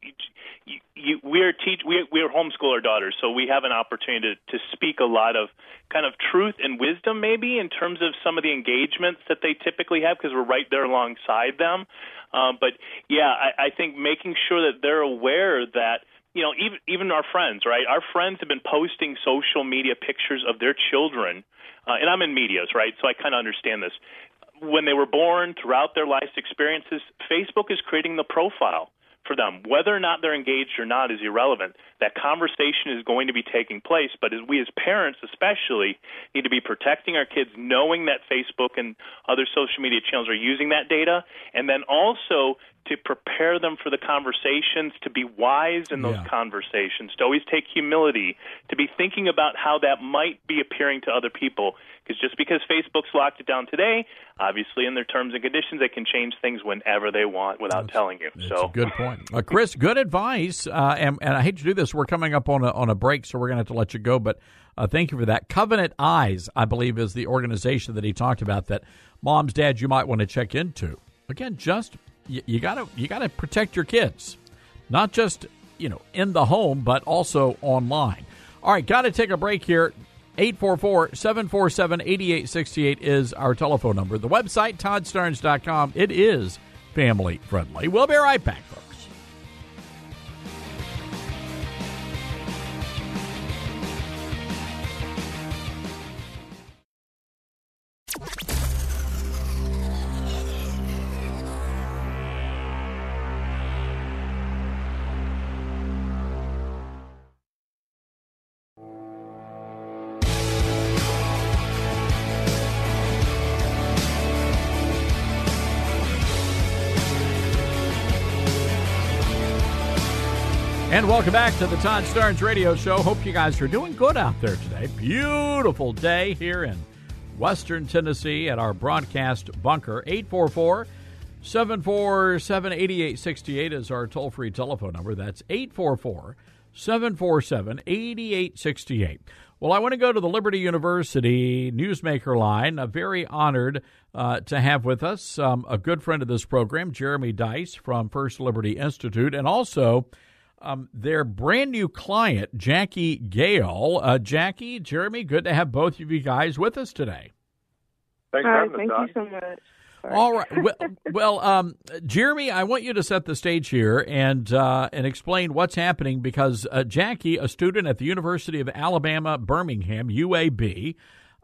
we homeschool our daughters, so we have an opportunity to speak a lot of kind of truth and wisdom, maybe, in terms of some of the engagements that they typically have, because we're right there alongside them. But yeah, I think making sure that they're aware that, even our friends, right? Our friends have been posting social media pictures of their children, and I'm in medias, right? So I kind of understand this. When they were born, throughout their life's experiences, Facebook is creating the profile for them. Whether or not they're engaged or not is irrelevant. That conversation is going to be taking place, but we as parents especially need to be protecting our kids, knowing that Facebook and other social media channels are using that data, and then also to prepare them for the conversations, to be wise in those conversations, to always take humility, to be thinking about how that might be appearing to other people. Because just because Facebook's locked it down today, obviously in their terms and conditions, they can change things whenever they want without telling you. That's a good point. Chris, good advice. And I hate to do this. We're coming up on a break, so we're going to have to let you go. But thank you for that. Covenant Eyes, I believe, is the organization that he talked about that moms, dads, you might want to check into. Again, just you gotta protect your kids, not just in the home, but also online. All right, got to take a break here. 844-747-8868 is our telephone number. The website, ToddStarnes.com. It is family friendly. We'll be right back, folks. And welcome back to the Todd Starnes Radio Show. Hope you guys are doing good out there today. Beautiful day here in Western Tennessee at our broadcast bunker. 844-747-8868 is our toll-free telephone number. That's 844-747-8868. Well, I want to go to the Liberty University Newsmaker line. Very honored to have with us a good friend of this program, Jeremy Dice from First Liberty Institute, and also their brand new client, Jackie Gale. Jackie, Jeremy, good to have both of you guys with us today. Thanks for having us, Doc. Thank you so much. Sorry. All right. Well, Jeremy, I want you to set the stage here and explain what's happening because Jackie, a student at the University of Alabama, Birmingham, UAB,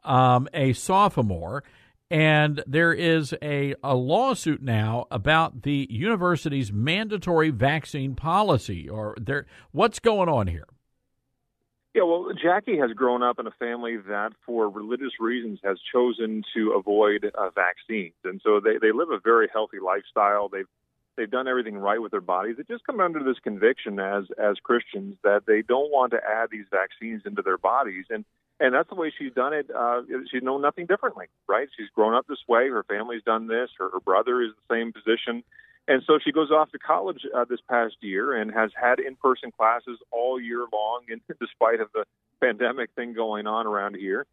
a sophomore, and there is a lawsuit now about the university's mandatory vaccine policy. What's going on here? Yeah, well, Jackie has grown up in a family that, for religious reasons, has chosen to avoid vaccines, and so they live a very healthy lifestyle. They've done everything right with their bodies. They just come under this conviction as Christians that they don't want to add these vaccines into their bodies, and that's the way she's done it. She's known nothing differently, right? She's grown up this way. Her family's done this. Her brother is the same position. And so she goes off to college this past year and has had in-person classes all year long, in despite of the pandemic thing going on around here.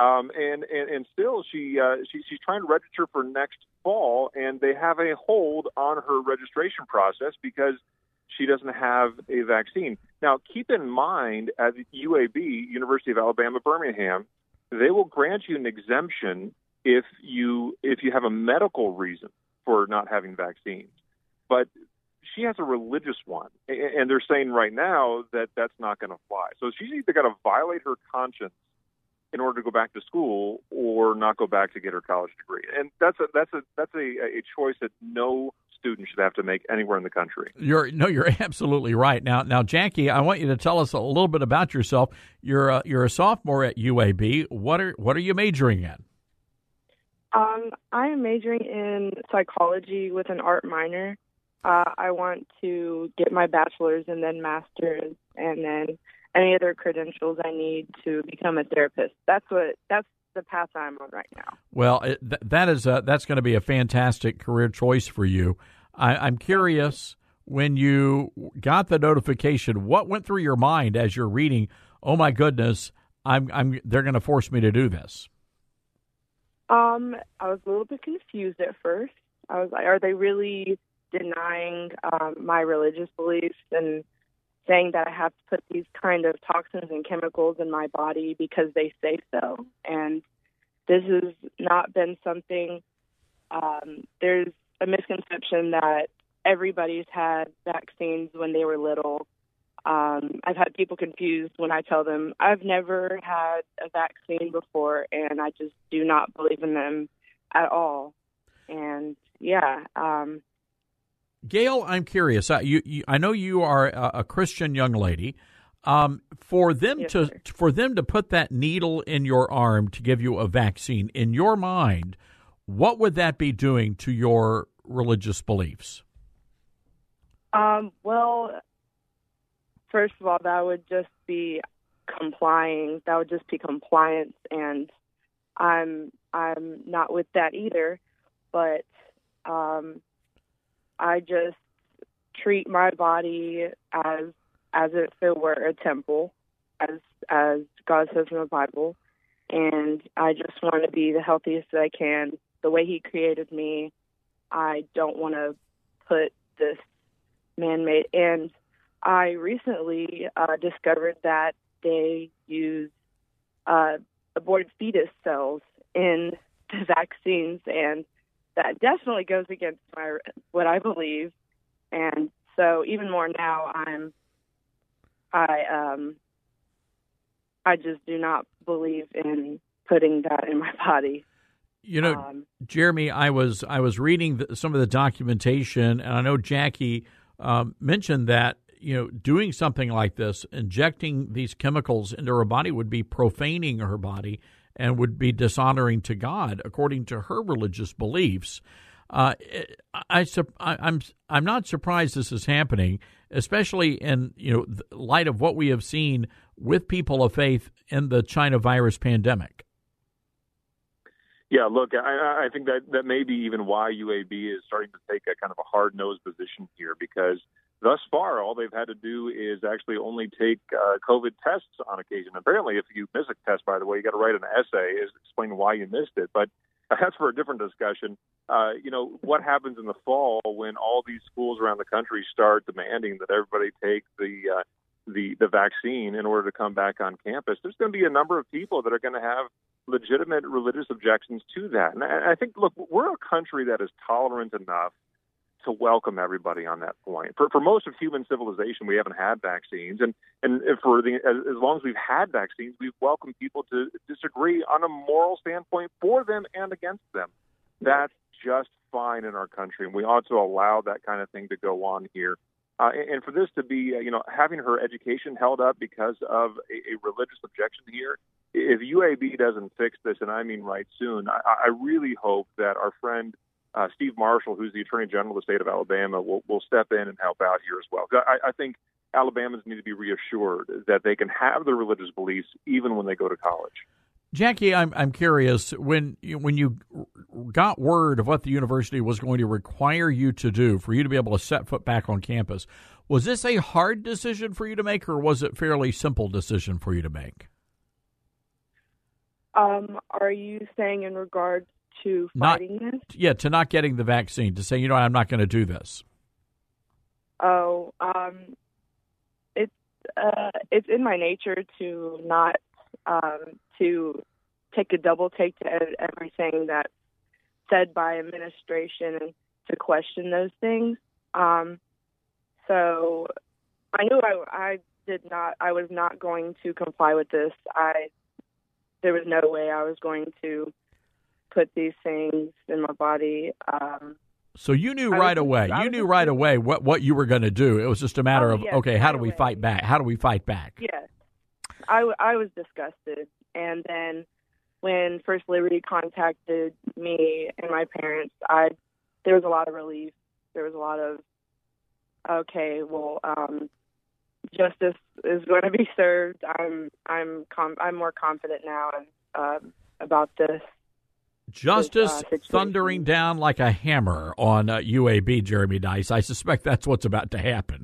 And still she's trying to register for next fall, and they have a hold on her registration process because she doesn't have a vaccine. Now, keep in mind, at UAB, University of Alabama, Birmingham, they will grant you an exemption if you have a medical reason for not having vaccines. But she has a religious one, and they're saying right now that that's not going to fly. So she's either got to violate her conscience in order to go back to school or not go back to get her college degree. And that's a choice that no student should have to make anywhere in the country. You're absolutely right. Now, Jackie, I want you to tell us a little bit about yourself. You're a sophomore at UAB. What are you majoring in? I am majoring in psychology with an art minor. I want to get my bachelor's and then master's and then any other credentials I need to become a therapist. That's the path I'm on right now. Well, that's going to be a fantastic career choice for you. I'm curious, when you got the notification, what went through your mind as you're reading, oh my goodness, they're going to force me to do this? I was a little bit confused at first. I was like, are they really denying my religious beliefs and saying that I have to put these kind of toxins and chemicals in my body because they say so? And this has not been something, there's a misconception that everybody's had vaccines when they were little. I've had people confused when I tell them I've never had a vaccine before, and I just do not believe in them at all. And yeah. Gail, I'm curious. I know you are a Christian young lady. For them to put that needle in your arm to give you a vaccine, in your mind, what would that be doing to your religious beliefs? Well, first of all, that would just be complying. That would just be compliance, and I'm not with that either. But I just treat my body as if it were a temple, as God says in the Bible, and I just want to be the healthiest that I can. The way He created me, I don't want to put this man-made. And I recently discovered that they use aborted fetus cells in the vaccines, and that definitely goes against what I believe. And so even more now, I just do not believe in putting that in my body. You know, Jeremy, I was reading some of the documentation, and I know Jackie mentioned that, doing something like this, injecting these chemicals into her body, would be profaning her body and would be dishonoring to God, according to her religious beliefs. I'm not surprised this is happening, especially in light of what we have seen with people of faith in the China virus pandemic. Yeah, look, I think that may be even why UAB is starting to take a kind of a hard-nosed position here, because thus far, all they've had to do is actually only take COVID tests on occasion. Apparently, if you miss a test, by the way, you got to write an essay explaining why you missed it. But that's for a different discussion. What happens in the fall when all these schools around the country start demanding that everybody take the vaccine in order to come back on campus? There's going to be a number of people that are going to have legitimate religious objections to that. And I think, look, we're a country that is tolerant enough to welcome everybody on that point. For most of human civilization, we haven't had vaccines, and as long as we've had vaccines, we've welcomed people to disagree on a moral standpoint for them and against them. That's just fine in our country, and we ought to allow that kind of thing to go on here. And for this to be, having her education held up because of a religious objection here, if UAB doesn't fix this, and I mean right soon, I really hope that our friend Steve Marshall, who's the Attorney General of the state of Alabama, will step in and help out here as well. I think Alabamans need to be reassured that they can have their religious beliefs even when they go to college. Jackie, I'm curious, when you got word of what the university was going to require you to do for you to be able to set foot back on campus, was this a hard decision for you to make, or was it a fairly simple decision for you to make? Are you saying in regards to fighting this? Yeah, to not getting the vaccine, to say, I'm not going to do this. Oh, it's in my nature to not to take a double take to everything that's said by administration and to question those things. So I knew I was not going to comply with this. There was no way I was going to put these things in my body. So you knew right away. You knew right away what you were going to do. It was just a matter of, okay, how do we fight back? How do we fight back? Yes. I was disgusted. And then when First Liberty contacted me and my parents, there was a lot of relief. There was a lot of, okay, well, justice is going to be served. I'm more confident now about this. Justice thundering down like a hammer on UAB, Jeremy Dys. I suspect that's what's about to happen.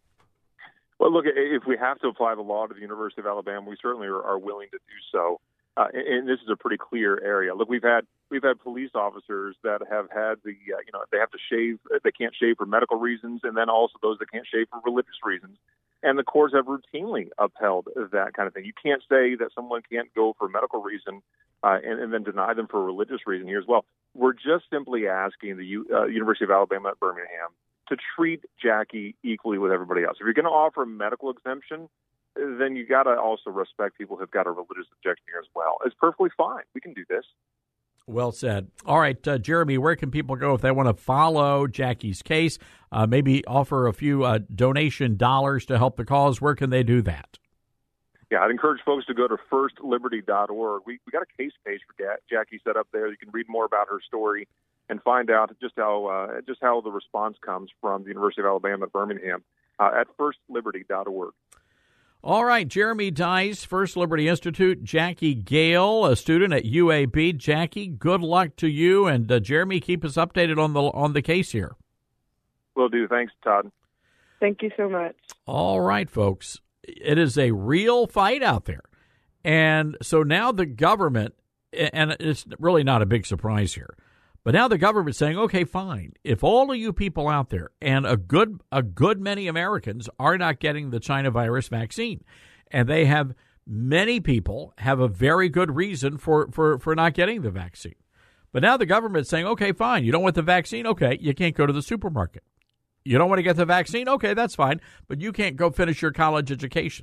Well, look, if we have to apply the law to the University of Alabama, we certainly are willing to do so. And this is a pretty clear area. Look, we've had police officers that have had they have to shave, they can't shave for medical reasons, and then also those that can't shave for religious reasons. And the courts have routinely upheld that kind of thing. You can't say that someone can't go for a medical reason and then deny them for a religious reason here as well. We're just simply asking the University of Alabama at Birmingham to treat Jackie equally with everybody else. If you're going to offer a medical exemption, then you got to also respect people who've got a religious objection here as well. It's perfectly fine. We can do this. Well said. All right, Jeremy, where can people go if they want to follow Jackie's case, maybe offer a few donation dollars to help the cause? Where can they do that? Yeah, I'd encourage folks to go to firstliberty.org. We got a case page for Jackie set up there. You can read more about her story and find out just how the response comes from the University of Alabama at Birmingham at firstliberty.org. All right, Jeremy Dys, First Liberty Institute. Jackie Gale, a student at UAB. Jackie, good luck to you, and Jeremy, keep us updated on the case here. Will do. Thanks, Todd. Thank you so much. All right, folks. It is a real fight out there. And so now the government, and it's really not a big surprise here, but now the government's saying, okay, fine. If all of you people out there, and a good many Americans are not getting the China virus vaccine, and they have many people have a very good reason for not getting the vaccine. But now the government's saying, okay, fine. You don't want the vaccine? Okay, you can't go to the supermarket. You don't want to get the vaccine? Okay, that's fine. But you can't go finish your college education.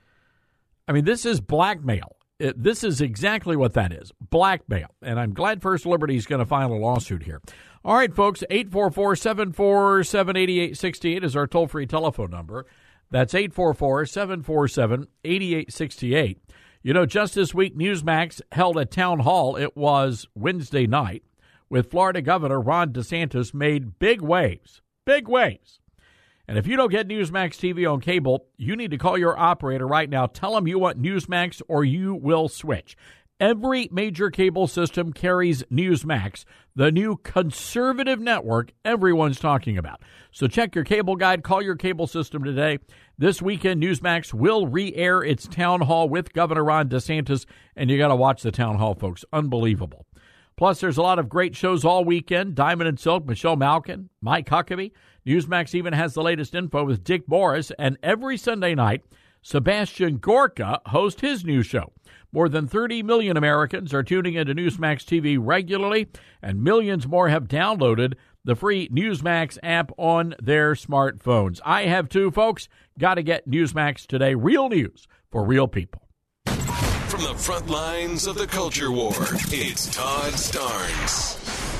I mean, this is blackmail. This is exactly what that is, blackmail. And I'm glad First Liberty is going to file a lawsuit here. All right, folks, 844-747-8868 is our toll-free telephone number. That's 844-747-8868. You know, just this week, Newsmax held a town hall. It was Wednesday night with Florida Governor Ron DeSantis made big waves. Big waves. And if you don't get Newsmax TV on cable, you need to call your operator right now. Tell them you want Newsmax or you will switch. Every major cable system carries Newsmax, the new conservative network everyone's talking about. So check your cable guide, call your cable system today. This weekend, Newsmax will re-air its town hall with Governor Ron DeSantis, and you got to watch the town hall, folks. Unbelievable. Plus, there's a lot of great shows all weekend. Diamond and Silk, Michelle Malkin, Mike Huckabee. Newsmax even has the latest info with Dick Morris, and every Sunday night, Sebastian Gorka hosts his new show. More than 30 million Americans are tuning into Newsmax TV regularly, and millions more have downloaded the free Newsmax app on their smartphones. I have too, folks. Got to get Newsmax today. Real news for real people. From the front lines of the culture war, it's Todd Starnes.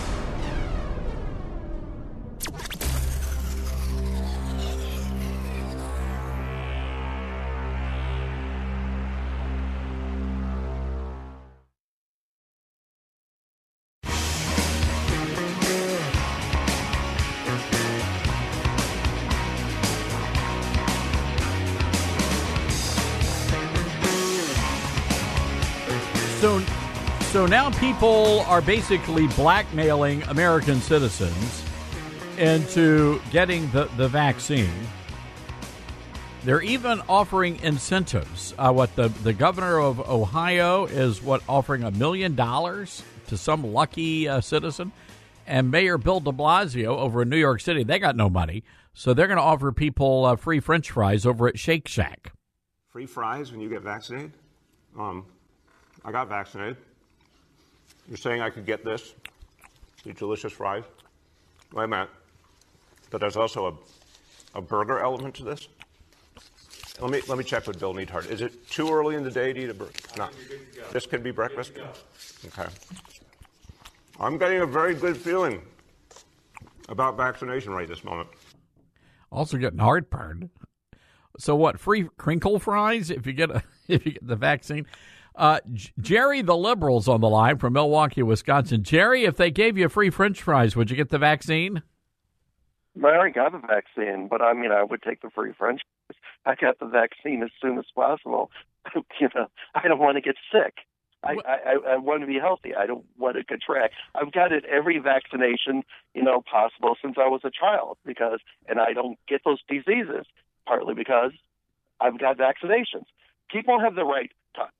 So now people are basically blackmailing American citizens into getting the vaccine. They're even offering incentives. The governor of Ohio is offering $1 million to some lucky citizen, and Mayor Bill de Blasio over in New York City, they got no money, so they're going to offer people free French fries over at Shake Shack. Free fries when you get vaccinated? I got vaccinated. You're saying I could get these delicious fries? Wait a minute. But there's also a burger element to this? Let me check with Bill Neidhart. Is it too early in the day to eat a burger? No. This could be breakfast? Okay. I'm getting a very good feeling about vaccination right this moment. Also getting heartburn. So what, free crinkle fries if you get the vaccine? Jerry the Liberal's on the line from Milwaukee, Wisconsin. Jerry, if they gave you free French fries, would you get the vaccine? I already got the vaccine, but I would take the free French fries. I got the vaccine as soon as possible. I don't want to get sick. I want to be healthy. I don't want to contract. I've got it every vaccination, possible since I was a child and I don't get those diseases, partly because I've got vaccinations. People have the right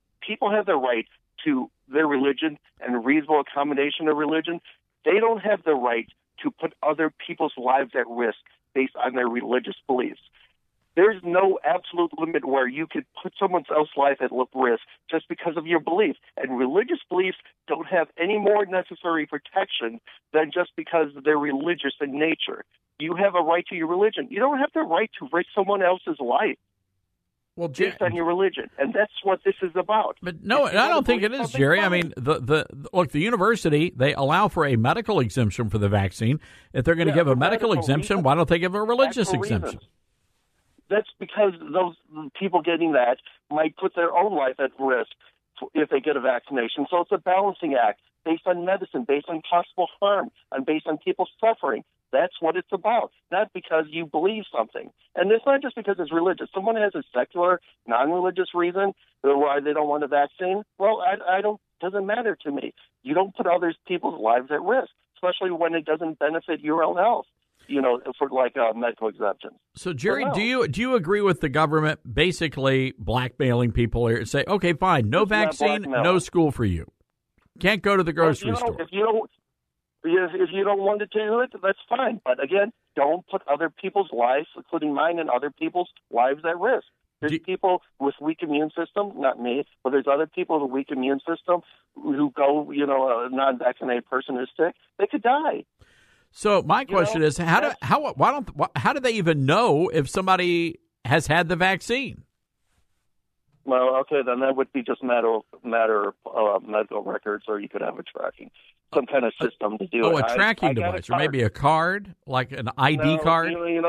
to their religion and reasonable accommodation of religion. They don't have the right to put other people's lives at risk based on their religious beliefs. There's no absolute limit where you could put someone else's life at risk just because of your belief. And religious beliefs don't have any more necessary protection than just because they're religious in nature. You have a right to your religion. You don't have the right to risk someone else's life. Well, based on your religion, and that's what this is about. But no, I don't think it is, Jerry. I mean, the university, they allow for a medical exemption for the vaccine. If they're going to give a medical exemption, why don't they give a religious exemption? That's because those people getting that might put their own life at risk if they get a vaccination. So it's a balancing act based on medicine, based on possible harm, and based on people suffering. That's what it's about, not because you believe something. And it's not just because it's religious. Someone has a secular, non-religious reason why they don't want a vaccine. Well, I don't. Doesn't matter to me. You don't put other people's lives at risk, especially when it doesn't benefit your own health. For medical exemptions. So, Jerry, do you agree with the government basically blackmailing people here? Say, okay, fine, no vaccine, no school for you. Can't go to the grocery store. If you don't want to do it, that's fine. But again, don't put other people's lives, including mine and other people's lives, at risk. There's people with weak immune system, not me, but there's other people with a weak immune system who go, a non-vaccinated person is sick, they could die. So my question is, how do they even know if somebody has had the vaccine? Well, okay, then that would be just matter of medical records, or you could have some kind of system to do it. Oh, a tracking device, or maybe a card, like an ID card?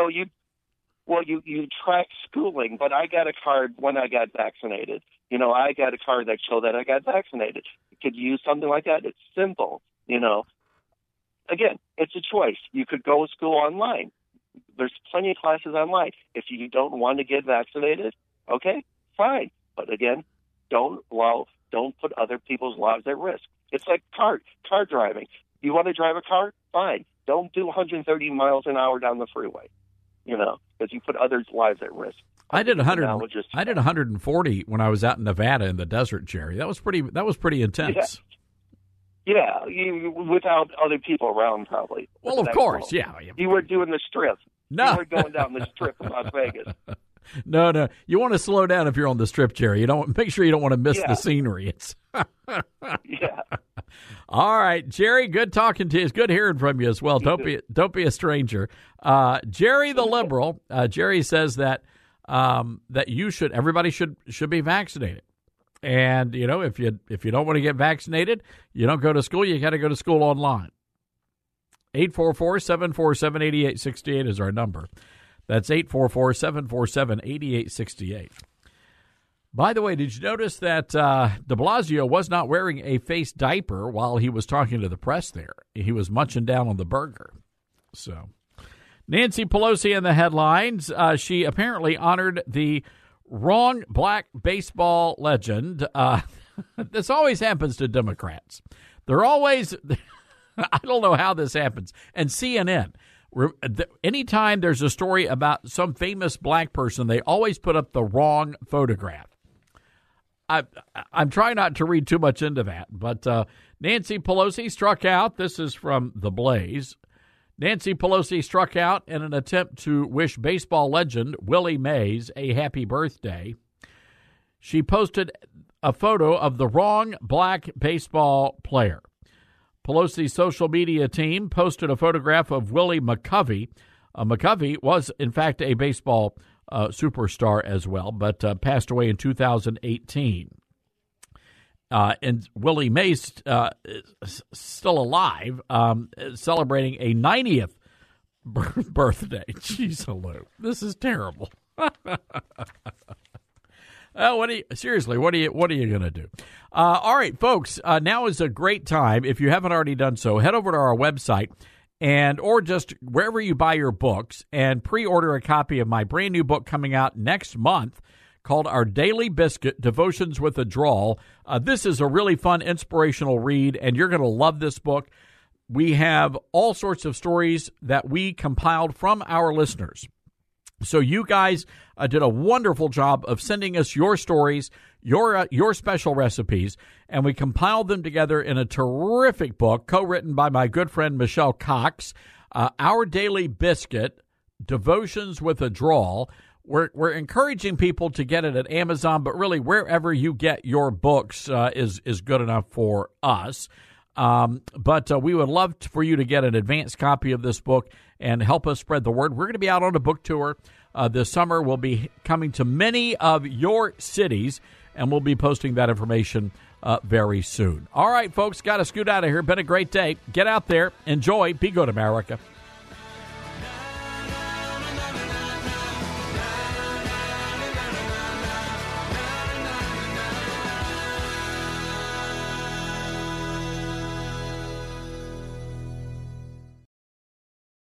You track schooling, but I got a card when I got vaccinated. I got a card that showed that I got vaccinated. You could use something like that. It's simple, again, it's a choice. You could go to school online. There's plenty of classes online. If you don't want to get vaccinated, okay, fine. But again, don't put other people's lives at risk. It's like car driving. You want to drive a car? Fine. Don't do 130 miles an hour down the freeway, because you put others' lives at risk. I did 140 when I was out in Nevada in the desert, Jerry. That was pretty intense. Yeah, without other people around, probably. Well, of course, yeah. You were doing the strip. No. You were going down the strip in Las Vegas. No. You want to slow down if you're on the strip, Jerry. Make sure you don't want to miss the scenery. Yeah. All right, Jerry. Good talking to you. It's good hearing from you as well. Don't be a stranger. Jerry the liberal. Jerry says that everybody should be vaccinated. And if you don't want to get vaccinated, you don't go to school. You got to go to school online. 844-747-8868 is our number. That's 844-747-8868. By the way, did you notice that de Blasio was not wearing a face diaper while he was talking to the press there? He was munching down on the burger. So, Nancy Pelosi in the headlines. She apparently honored the wrong black baseball legend. This always happens to Democrats. They're always... I don't know how this happens. And CNN, anytime there's a story about some famous black person, they always put up the wrong photograph. I'm trying not to read too much into that, but Nancy Pelosi struck out. This is from The Blaze. Nancy Pelosi struck out in an attempt to wish baseball legend Willie Mays a happy birthday. She posted a photo of the wrong black baseball player. Pelosi's social media team posted a photograph of Willie McCovey. McCovey was, in fact, a baseball superstar as well, but passed away in 2018. And Willie Mays is still alive, celebrating a 90th birthday. Jeez, hello. This is terrible. What are you going to do? All right, folks, now is a great time. If you haven't already done so, head over to our website or just wherever you buy your books and pre-order a copy of my brand new book coming out next month called Our Daily Biscuit, Devotions with a Drawl. This is a really fun, inspirational read, and you're going to love this book. We have all sorts of stories that we compiled from our listeners. So you guys did a wonderful job of sending us your stories, your special recipes, and we compiled them together in a terrific book co-written by my good friend Michelle Cox, Our Daily Biscuit, Devotions with a Drawl. We're encouraging people to get it at Amazon, but really wherever you get your books is good enough for us. But we would love for you to get an advanced copy of this book and help us spread the word. We're going to be out on a book tour this summer. We'll be coming to many of your cities, and we'll be posting that information very soon. All right, folks, got to scoot out of here. Been a great day. Get out there. Enjoy. Be good, America.